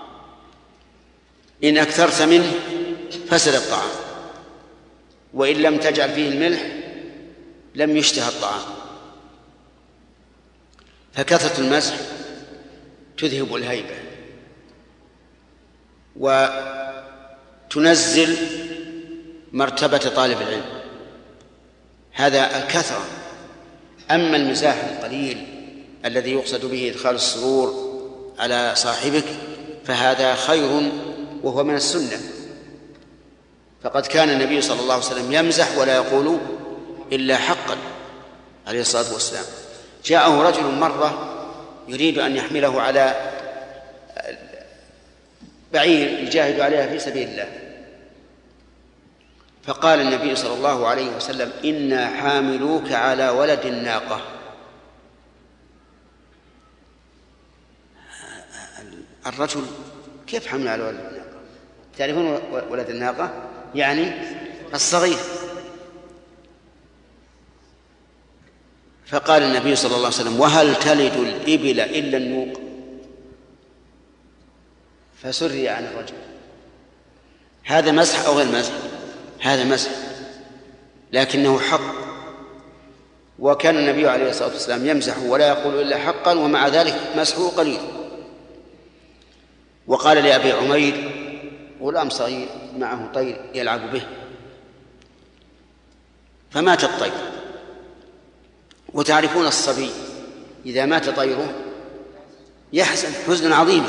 إن أكثرت منه فسد الطعام، وإن لم تجعل فيه الملح لم يشتهى الطعام. فكثرة المزح تذهب الهيبة وتنزل مرتبة طالب العلم، هذا الكثرة. أما المزاح القليل الذي يقصد به إدخال السرور على صاحبك فهذا خير وهو من السنة. فقد كان النبي صلى الله عليه وسلم يمزح ولا يقول إلا حقا عليه الصلاة والسلام. جاءه رجل مرة يريد أن يحمله على بعير يجاهد عليها في سبيل الله، فقال النبي صلى الله عليه وسلم إنا حاملوك على ولد الناقة. الرجل كيف حمل على ولد الناقة؟ تعرفون ولد الناقة يعني الصغير. فقال النبي صلى الله عليه وسلم وهل تلد الإبل إلا النوق؟ فسري عن الرجل. هذا مسح أو غير مسح؟ هذا مسح، لكنه حق. وكان النبي عليه الصلاة والسلام يمزح ولا يقول إلا حقا، ومع ذلك مسحه قليل. وقال لأبي عمير غلام صغير معه طير يلعب به فمات الطير، وتعرفون الصبي إذا مات طيره يحزن حزنا عظيما.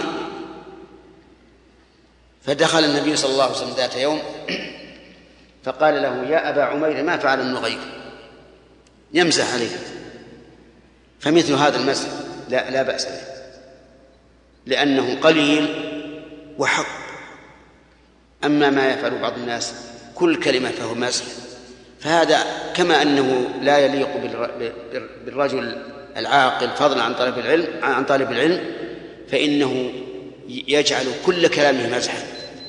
فدخل النبي صلى الله عليه وسلم ذات يوم فقال له يا أبا عمير ما فعل النغير، يمزح عليه. فمثل هذا المزح لا, لا بأس به، لأنه قليل وحق. أما ما يفعل بعض الناس كل كلمة فهو مزح، فهذا كما أنه لا يليق بالرجل العاقل فضلا عن طالب العلم عن طالب العلم فإنه يجعل كل كلامه مزحا،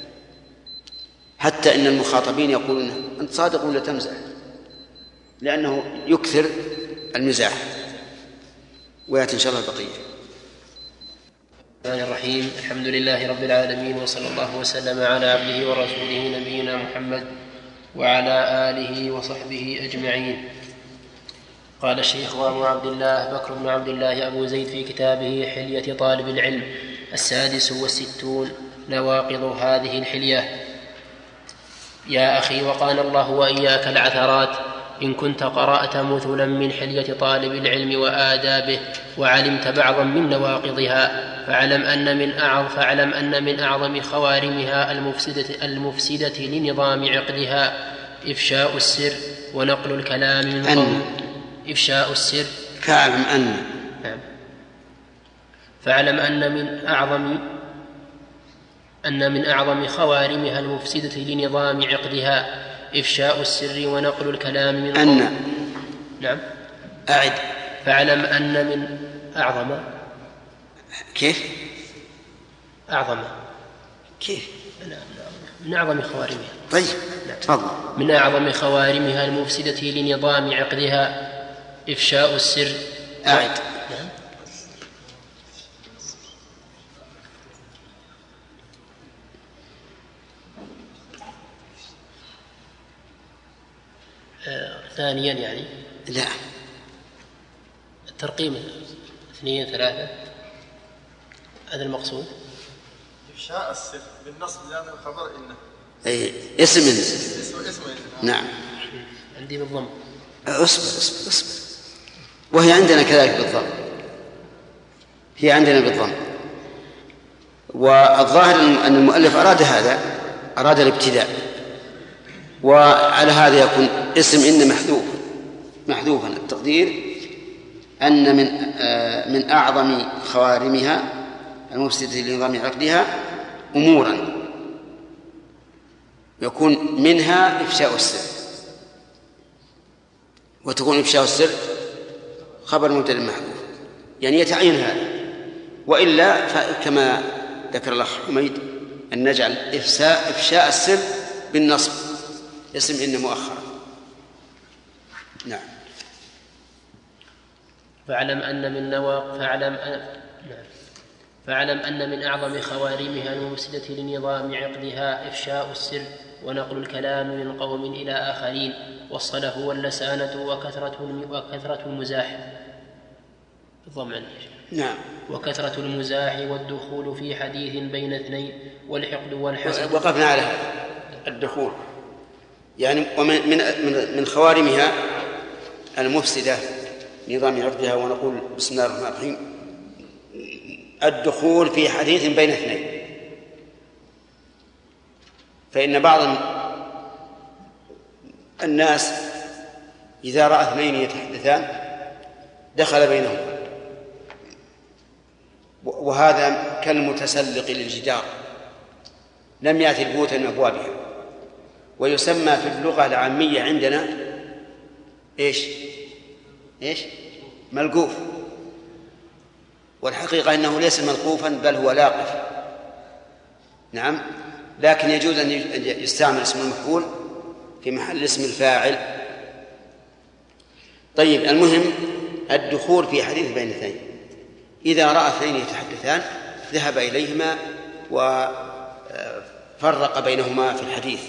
حتى إن المخاطبين يقولون أنت صادق ولا تمزح، لأنه يكثر المزاح. ويأتي إن شاء الله البقية. الرحمن الرحيم. الحمد لله رب العالمين، وصلى الله وسلم على عبده ورسوله نبينا محمد وعلى آله وصحبه أجمعين. قال الشيخ أبو عبد الله بكر بن عبد الله أبو زيد في كتابه حلية طالب العلم السادس والستون نواقض هذه الحلية: يا أخي وقانا الله وإياك العثرات، إن كنت قرأت مثلا من حلية طالب العلم وآدابه وعلمت بعضا من نواقضها فاعلم أن من أعظم, فاعلم أن من أعظم خوارمها المفسدة, المفسدة لنظام عقدها إفشاء السر ونقل الكلام من قوم إفشاء السر فاعلم أن فاعلم أن من أعظم أن من أعظم خوارمها المفسدة لنظام عقدها إفشاء السر ونقل الكلام من أن قوم. نعم أعد. فاعلم أن من أعظم كيف أعظم كيف من أعظم خوارمها. طيب تفضل. من أعظم خوارمها المفسدة لنظام عقدها إفشاء السر. أعد. نعم. آه، ثانيا يعني لا الترقيم اثنين ثلاثة هذا المقصود. إفشاء السر بالنصب لأنه خبر إنه أي اسم من اسم اسم نعم عندي بالضم. أصبر أصبر أصبر وهي عندنا كذلك بالضم. هي عندنا بالضم. والظاهر أن المؤلف أراد هذا أراد الابتداء وعلى هذا يكون اسم إن محذوف محذوفا التقدير أن من من أعظم خوارمها المفسدة لنظام عقدها أمورا يكون منها إفشاء السر وتكون إفشاء السر خبر مبتدأ محذوف يعني يتعين هذا وإلا كما ذكر الأخ حميد أن نجعل إفشاء إفشاء السر بالنصب اسم إن مؤخرا. نعم. فاعلم أن من نواق فاعلم أن... نعم. فاعلم أن من أعظم خوارمها المفسدة لنظام عقدها إفشاء السر ونقل الكلام من قوم إلى آخرين والصلف واللسانة وكثرة وكثرة المزاح بالضم عنه. نعم. وكثرة المزاح والدخول في حديث بين اثنين والحقد والحسد. وقفنا على هذا الدخول يعني ومن من من خوارمها المفسدة نظام عقدها ونقول بسم الله الرحمن الرحيم الدخول في حديث بين اثنين. فإن بعض الناس إذا رأى اثنين يتحدثان دخل بينهما وهذا كالمتسلق للجدار لم يأتي البيوت من أبوابها ويسمى في اللغة العامية عندنا إيش إيش ملقوف والحقيقة أنه ليس ملقوفا بل هو لاقف. نعم لكن يجوز أن يستعمل اسم المفعول في محل اسم الفاعل. طيب المهم الدخول في حديث بين اثنين إذا رأى اثنين يتحدثان ذهب إليهما وفرق بينهما في الحديث.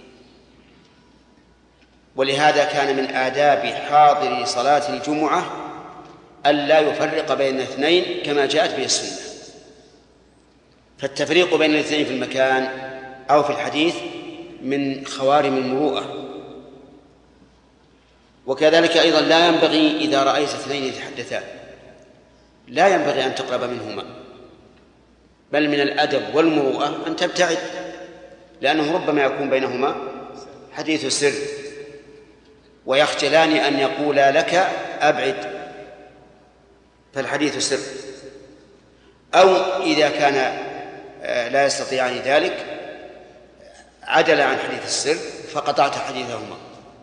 ولهذا كان من آداب حاضر صلاة الجمعة ألا يفرق بين اثنين كما جاءت به السنة. فالتفريق بين الاثنين في المكان أو في الحديث من خوارم المروءة. وكذلك أيضا لا ينبغي إذا رأيت اثنين يتحدثان لا ينبغي أن تقرب منهما بل من الأدب والمروءة أن تبتعد لأنه ربما يكون بينهما حديث سر ويخجلان أن يقولا لك أبعد فالحديث سر. أو إذا كان لا يستطيعان ذلك عدل عن حديث السر فقطعت حديثهما.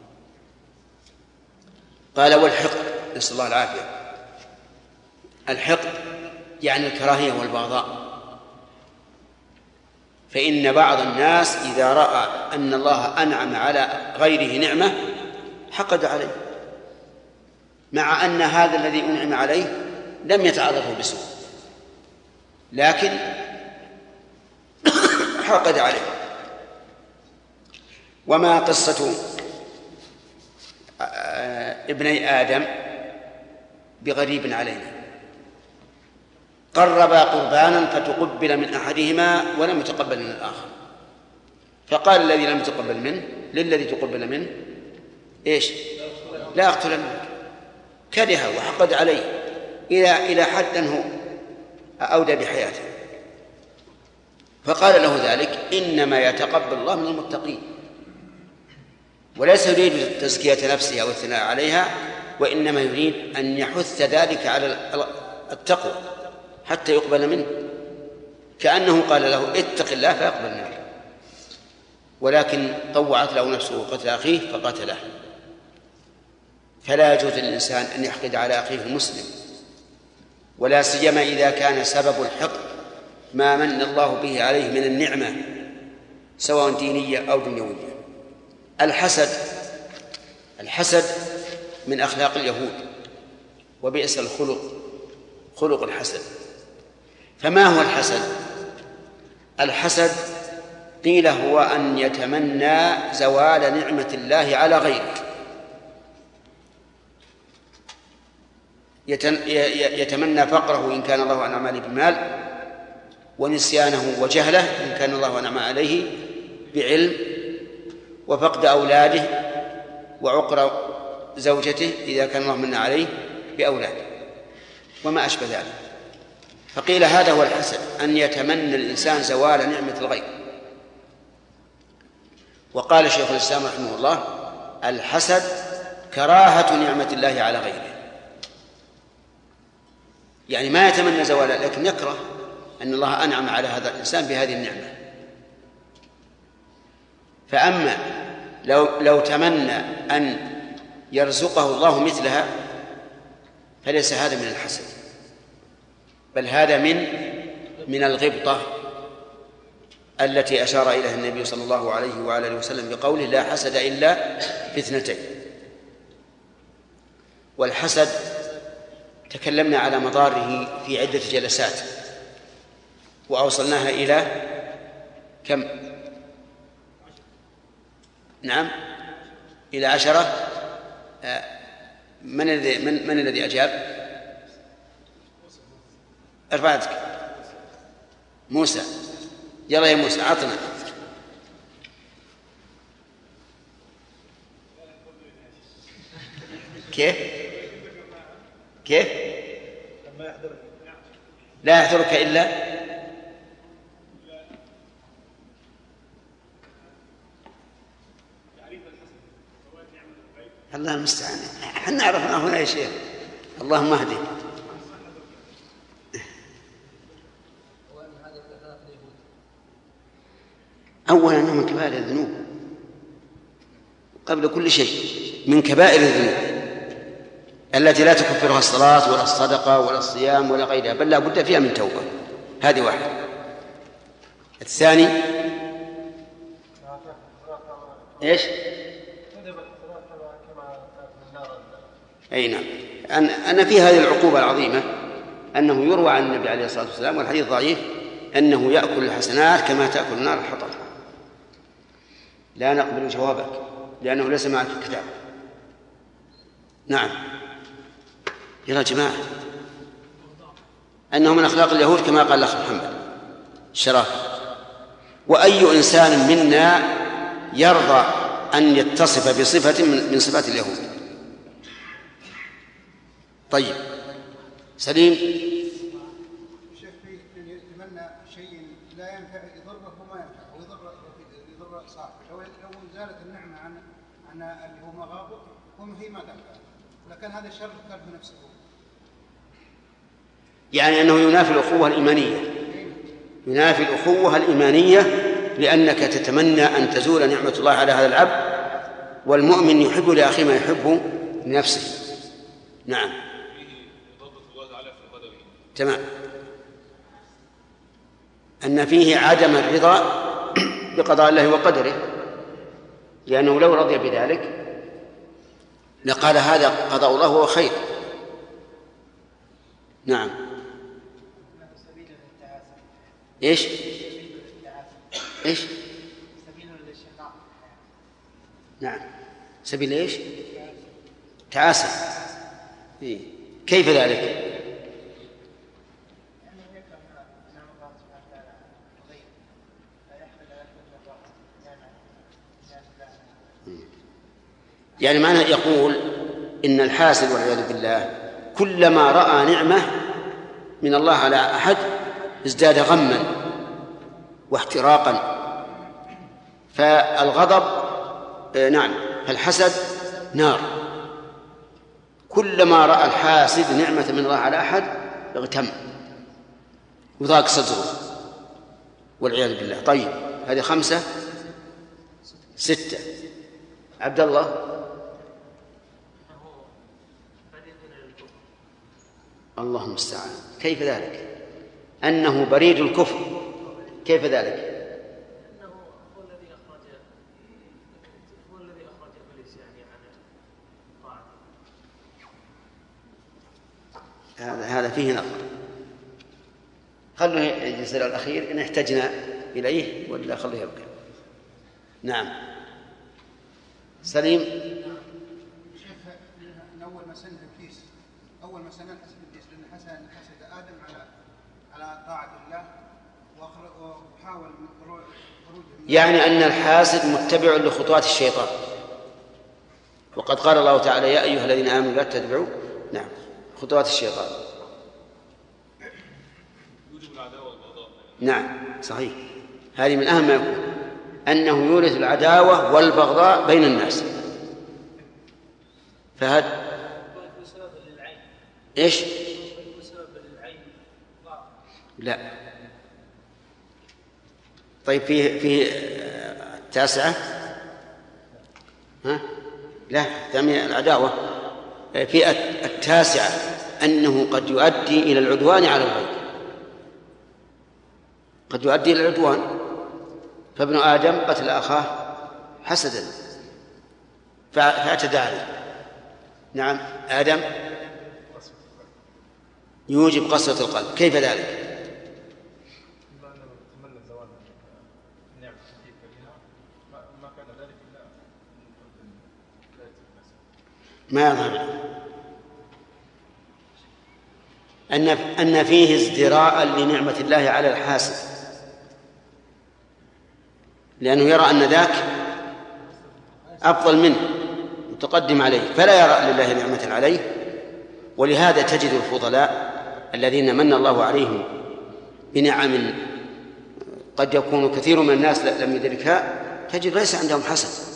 قال والحقد نسأل الله العافية. الحقد يعني الكراهية والبغضاء. فإن بعض الناس إذا رأى أن الله أنعم على غيره نعمة حقد عليه مع أن هذا الذي أنعم عليه لم يتعرضه بسوء لكن حقد عليه. وما قصة ابني آدم بغريب علينا قربا قربانا فتقبل من أحدهما ولم يتقبل من الآخر فقال الذي لم يتقبل منه للذي تقبل منه إيش لا أقتلنك، كره وحقد عليه إلى إلى حد أنه أودى بحياته، فقال له ذلك: إنما يتقبل الله من المتقين، وليس يريد تزكية نفسه أو الثناء عليها، وإنما يريد أن يحث ذلك على التقوى حتى يقبل منه، كأنه قال له: اتق الله فيقبل منك. ولكن طوعت له نفسه قتل أخيه فقتله. فلا يجوز للإنسان أن يحقد على أخيه المسلم، ولا سيما إذا كان سبب الحقد ما من الله به عليه من النعمة سواء دينية أو دنيوية. الحسد الحسد من أخلاق اليهود، وبئس الخلق خلق الحسد. فما هو الحسد؟ الحسد قيل هو أن يتمنى زوال نعمة الله على غيره، يتمنى فقره إن كان الله أنعم عليه بمال، ونسيانه وجهله إن كان الله أنعم عليه بعلم، وفقد أولاده وعقر زوجته إذا كان الله من عليه بأولاده، وما أشبه ذلك. فقيل هذا هو الحسد، أن يتمنى الإنسان زوال نعمة الغير. وقال شيخ الإسلام رحمه الله: الحسد كراهة نعمة الله على غيره، يعني ما يتمنى زوالها لكن يكره أن الله أنعم على هذا الإنسان بهذه النعمة. فأما لو, لو تمنى أن يرزقه الله مثلها فليس هذا من الحسد، بل هذا من من الغبطة التي أشار إليها النبي صلى الله عليه وآله وسلم بقوله: لا حسد إلا في اثنتين. والحسد تكلمنا على مضاره في عدة جلسات، وأوصلناها إلى كم؟ نعم، إلى عشرة. من الذي من, من الذي أجاب؟ ارفعتك موسى. يلا يا موسى عطنا. كيف كيف لا يحضرك إلا الله المستعان. احنا نعرف هنا يا شيخ. اللهم اهدي. أولا أنه من كبائر الذنوب قبل كل شيء، من كبائر الذنوب التي لا تكفرها الصلاة ولا الصدقة ولا الصيام ولا غيرها، بل لا بد فيها من توبة. هذه واحدة. الثاني إيش؟ أي نعم. أن في هذه العقوبة العظيمة أنه يروى عن النبي عليه الصلاة والسلام، والحديث ضعيف، أنه يأكل الحسنات كما تأكل النار الحطب. لا نقبل جوابك لأنه ليس معك الكتاب. نعم. يا جماعة، أنه من أخلاق اليهود كما قال الأخ محمد الشرافي. وأي إنسان منا يرضى أن يتصف بصفة من صفات اليهود؟ طيب سليم. الشيخ يتمنى شيء لا ينفع، يضره وما ينفع، ويضر يضر صاحبه. لو لو زالت النعمة عن عن اللي هو مغابه وهي ما تنفع، لكن هذا الشر كان في نفسه. يعني أنه ينافي الأخوة الإيمانية، ينافي الأخوة الإيمانية، لأنك تتمنى أن تزول نعمة الله على هذا العبد، والمؤمن يحب لأخيه ما يحب لنفسه. نعم تمام. أن فيه عدم الرضا بقضاء الله وقدره، لأنه لو رضي بذلك لقال هذا قضاء الله وهو خير. نعم. إيش إيش نعم سبيل إيش تعاسة. إيه؟ كيف ذلك؟ يعني معنى يقول إن الحاسد والعياذ بالله كلما رأى نعمة من الله على أحد ازداد غما واحتراقا. فالغضب نعم، فالحسد نار. كلما رأى الحاسد نعمة من الله على أحد اغتم وضاق صدره والعياذ بالله. طيب هذه خمسة. ستة. عبد الله. الله المستعان. كيف ذلك؟ أنه بريد الكفر. كيف ذلك؟ أنه هو الذي أخرج هو الذي أخرج إبليس يعني عن طاعته. هذا هذا فيه نظر. خلوه يجلس الأخير إن احتجنا إليه ولا خلوه يبقى. نعم سليم. شيخ من أول ما سن إبليس أول ما سن حسد إبليس لأن حسد حسد آدم على على طاعة الله وحاول خروجه. يعني أن الحاسد متبع لخطوات الشيطان، وقد قال الله تعالى يا أيها الذين آمنوا لا تتبعوا نعم خطوات الشيطان. نعم صحيح. هذه من أهم ما يكون، أنه يورث العداوة والبغضاء بين الناس. فهد إيش؟ لا. طيب فيه فيه تاسعة. ها؟ لا ثمانية العداوة. في التاسعة أنه قد يؤدي إلى العدوان على الغير، قد يؤدي إلى العدوان. فابن آدم قتل أخاه حسدا فاعتدى عليه. نعم آدم يوجب قسوة القلب. كيف ذلك؟ ما يظهر أن أن فيه ازدراء لنعمة الله على الحاسد، لأنه يرى أن ذاك أفضل منه متقدم عليه فلا يرى لله نعمة عليه. ولهذا تجد الفضلاء الذين من الله عليهم بنعم قد يكون كثير من الناس لم يدركها، تجد ليس عندهم حسد.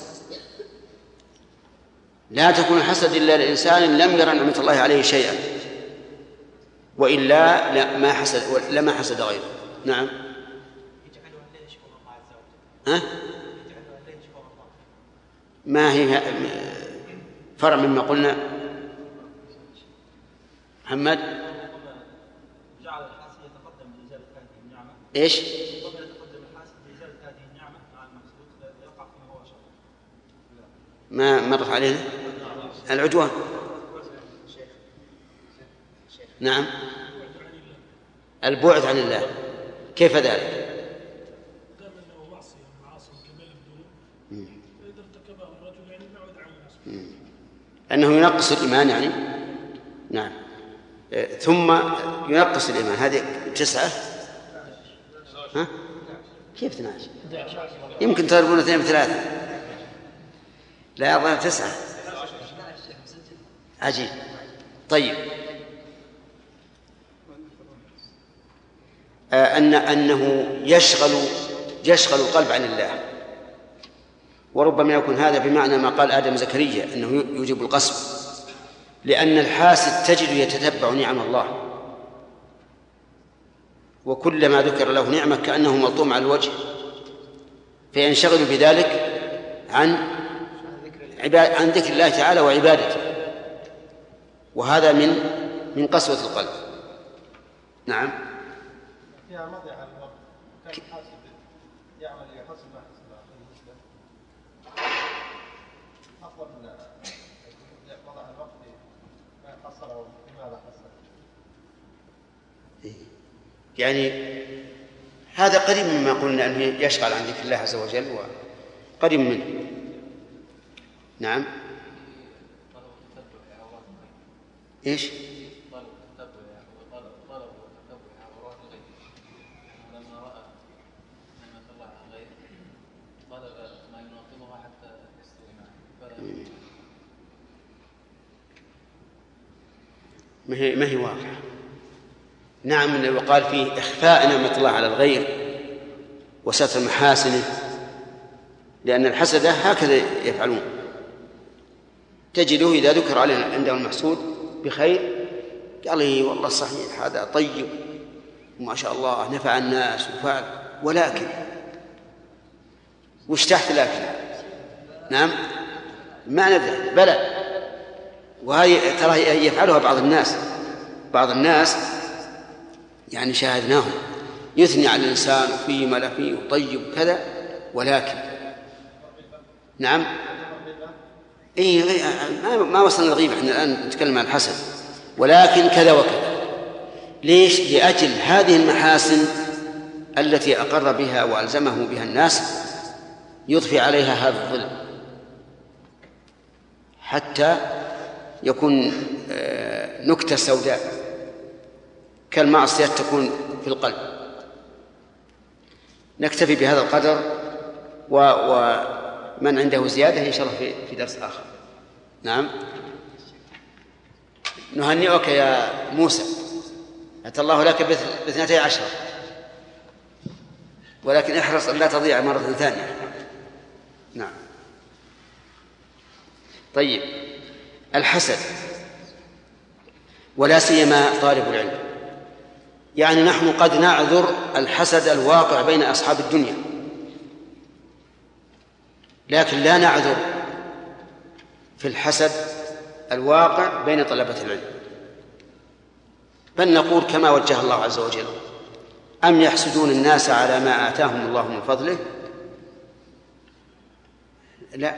لا تكون الحسد إلا لإنسان لم يرى نعمة الله عليه شيئا، وإلا لا ما حسد لما حسد غيره. نعم. ها؟ ما هي فرع مما قلنا محمد؟ جعل الحاسد يتقدم بإزالة هذه النعمة. إيش؟ قبل يتقدم الحاسد بإزالة هذه النعمة مع المحسود فيقع فيما هو شر. ما مرت علينا العدوان. نعم البعد عن الله. كيف ذلك؟ أنه ينقص الإيمان يعني. نعم. ثم ينقص الإيمان. هذه تسعة. ها؟ كيف اثناش؟ يمكن تضربون اثنين بثلاثة. لا يظهر تسعة. عجيب. طيب أن أنه يشغل يشغل القلب عن الله، وربما يكون هذا بمعنى ما قال آدم زكريا أنه يوجب القسم، لأن الحاسد تجد يتتبع نعم الله، وكلما ذكر له نعمة كأنه ملطوم على الوجه فينشغل بذلك عن عن ذكر الله تعالى وعبادته، وهذا من من قسوة القلب. نعم. فيها مضيعة على الوقت. كان حاسب يعمل يحصل ما حصل في المسلم أفضل من مضيعة الوقت ما حصله لماذا حصل. يعني هذا قريب مما قلنا أنه يشغل عن ذكر الله عز وجل وقريب منه. نعم. إيش؟ ما هي ما هي واقعة. نعم، وقال فيه إخفاء نعمة الله على الغير وستر محاسنه، لأن الحسد هكذا يفعلون. تجده إذا ذكر عليه عنده المحسود بخير قال لي والله صحيح هذا طيب وما شاء الله نفع الناس وفعل، ولكن وش تحت لكن؟ نعم ما ندري بلى. وهذه ترى يفعلها بعض الناس بعض الناس يعني شاهدناهم يثني على الإنسان وفيه ما لا فيه وطيب كذا، ولكن نعم إيه ما وصلنا الغيبة، احنا الآن نتكلم عن الحسد، ولكن كذا وكذا. ليش؟ لأجل هذه المحاسن التي أقر بها وألزمه بها الناس يضفي عليها هذا الظلم حتى يكون نكتة سوداء كالمعصية تكون في القلب. نكتفي بهذا القدر، ومن عنده زيادة إن شاء الله في درس آخر. نعم نهنئك يا موسى، أتى الله لك باثنتي عشرة، ولكن احرص أن لا تضيع مرة ثانية. نعم. طيب، الحسد ولا سيما طالب العلم، يعني نحن قد نعذر الحسد الواقع بين أصحاب الدنيا، لكن لا نعذر في الحسد الواقع بين طلبة العلم، بل نقول كما وجه الله عز وجل: أم يحسدون الناس على ما آتاهم الله من فضله؟ لا،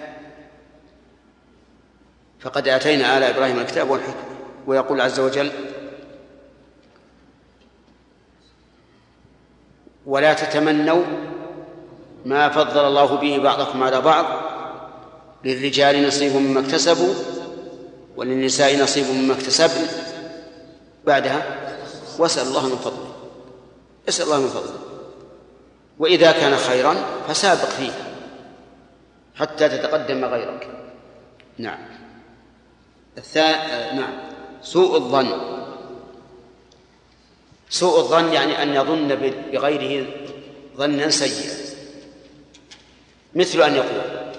فقد آتينا آل إبراهيم الكتاب والحكمة. ويقول عز وجل: ولا تتمنوا ما فضل الله به بعضكم على بعض، للرجال نصيب مما اكتسبوا وللنساء نصيب مما اكتسبن، بعدها واسأل الله من فضله، اسأل الله من فضله، وإذا كان خيرا فسابق فيه حتى تتقدم غيرك. نعم. الثاني نعم سوء الظن. سوء الظن يعني أن يظن بغيره ظنا سيئا، مثل أن يقول: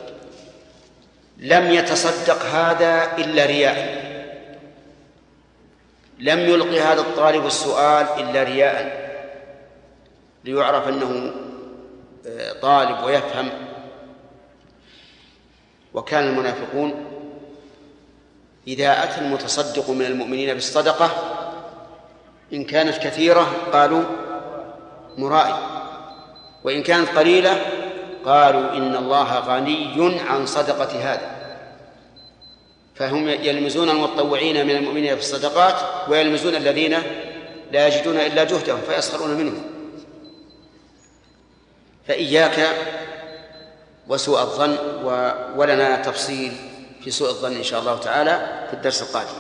لم يتصدق هذا إلا رياء، لم يلقي هذا الطالب السؤال إلا رياء، ليعرف أنه طالب ويفهم. وكان المنافقون إذا أتى المتصدق من المؤمنين بالصدقة إن كانت كثيرة قالوا مرائي، وإن كانت قليلة قالوا إن الله غني عن صدقة هذا. فهم يلمزون المتطوعين من المؤمنين في الصدقات ويلمزون الذين لا يجدون إلا جهدهم فيسخرون منهم. فإياك وسوء الظن، ولنا تفصيل في سوء الظن إن شاء الله تعالى في الدرس القادم.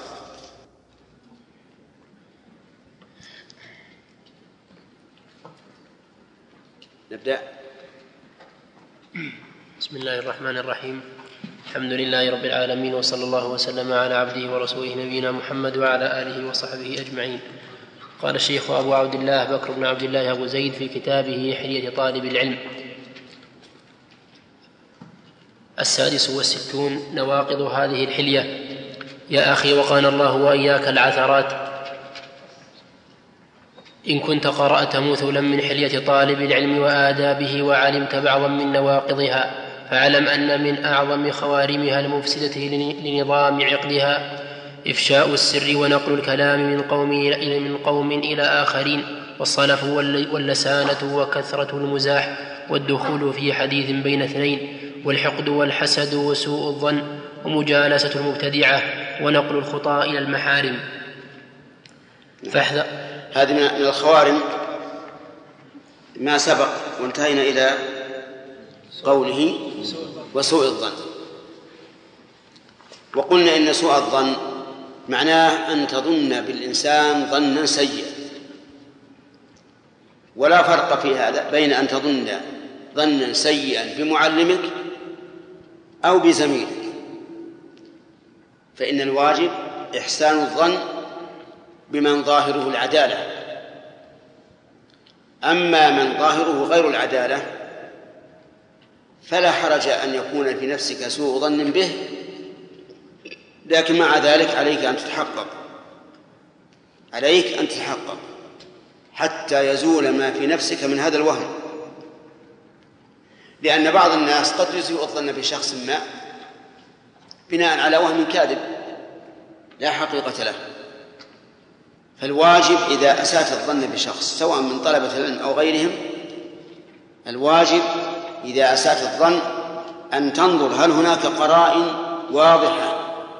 نبدأ. بسم الله الرحمن الرحيم. الحمد لله رب العالمين، وصلى الله وسلم على عبده ورسوله نبينا محمد وعلى آله وصحبه أجمعين. قال الشيخ أبو عبد الله بكر بن عبد الله أبو زيد في كتابه حلية طالب العلم: السادس والستون: نواقض هذه الحلية. يا أخي، وقانا الله وإياك العثرات. إن كنت قرأت مثلا من حلية طالب العلم وآدابه وعلمت بعضا من نواقضها، فاعلم أن من أعظم خوارمها المفسدة لنظام عقدها إفشاء السر ونقل الكلام من قوم إلى من قوم إلى آخرين، والصلف واللسانة وكثرة المزاح والدخول في حديث بين اثنين، والحقد والحسد وسوء الظن ومجالسة المبتدعة ونقل الخطى إلى المحارم. فاحذر. هذه من الخوارم ما سبق، وانتهينا إلى قوله وسوء الظن. وقلنا إن سوء الظن معناه أن تظن بالإنسان ظنا سيئا، ولا فرق في هذا بين أن تظن ظنا سيئا بمعلمك أو بزميلك، فإن الواجب إحسان الظن بمن ظاهره العدالة. أما من ظاهره غير العدالة فلا حرج أن يكون في نفسك سوء ظن به، لكن مع ذلك عليك أن تتحقق عليك أن تتحقق حتى يزول ما في نفسك من هذا الوهم، لأن بعض الناس قد يسيء الظن بشخص ما بناء على وهم كاذب لا حقيقة له. فالواجب إذا أسأت الظن بشخص سواء من طلبة العلم أو غيرهم، الواجب إذا أسأت الظن أن تنظر هل هناك قرائن واضحة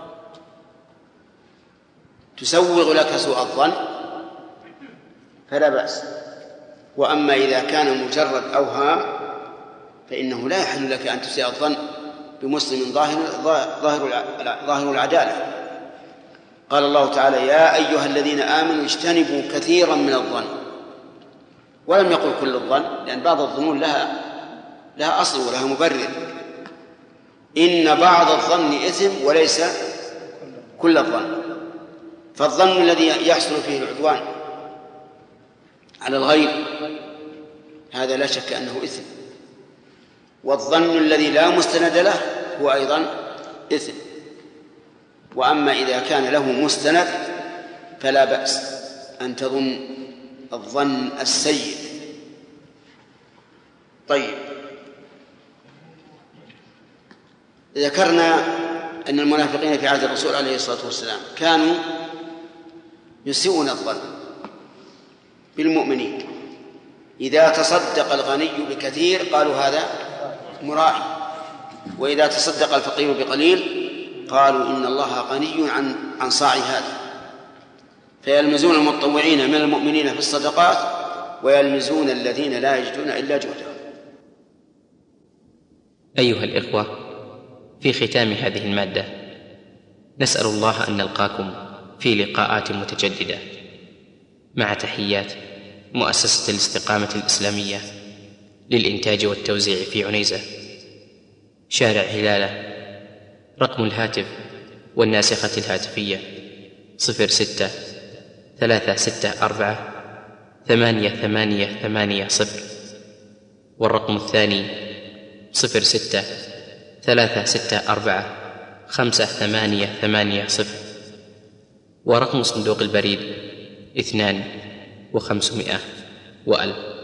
تسوغ لك سوء الظن فلا بأس. وأما إذا كان مجرد أوهام فإنه لا يحل لك أن تسيء الظن بمسلم ظاهر, ظاهر, ظاهر العدالة. قال الله تعالى: يا أيها الذين آمنوا اجتنبوا كثيرا من الظن، ولم يقل كل الظن، لأن بعض الظنون لها لها أصل ولها مبرر. إن بعض الظن إثم وليس كل الظن. فالظن الذي يحصل فيه العدوان على الغير هذا لا شك أنه إثم، والظن الذي لا مستند له هو أيضا إثم. وأما إذا كان له مستند فلا بأس أن تظن الظن السيء. طيب، ذكرنا أن المنافقين في عهد الرسول عليه الصلاة والسلام كانوا يسيئون الظن بالمؤمنين. إذا تصدق الغني بكثير قالوا هذا مراعي، وإذا تصدق الفقير بقليل قالوا إن الله غني عن عن صاع هذا. فيلمزون المتطوعين من المؤمنين في الصدقات ويلمزون الذين لا يجدون إلا جهدهم. أيها الإخوة، في ختام هذه المادة نسأل الله أن نلقاكم في لقاءات متجددة، مع تحيات مؤسسة الاستقامة الإسلامية للإنتاج والتوزيع في عنيزة، شارع هلالة. رقم الهاتف والناسخة الهاتفية صفر ستة ثلاثة ستة أربعة ثمانية ثمانية ثمانية صفر، والرقم الثاني صفر ستة ثلاثة ستة أربعة خمسة ثمانية ثمانية صفر، ورقم صندوق البريد اثنان وخمسمائة وألف.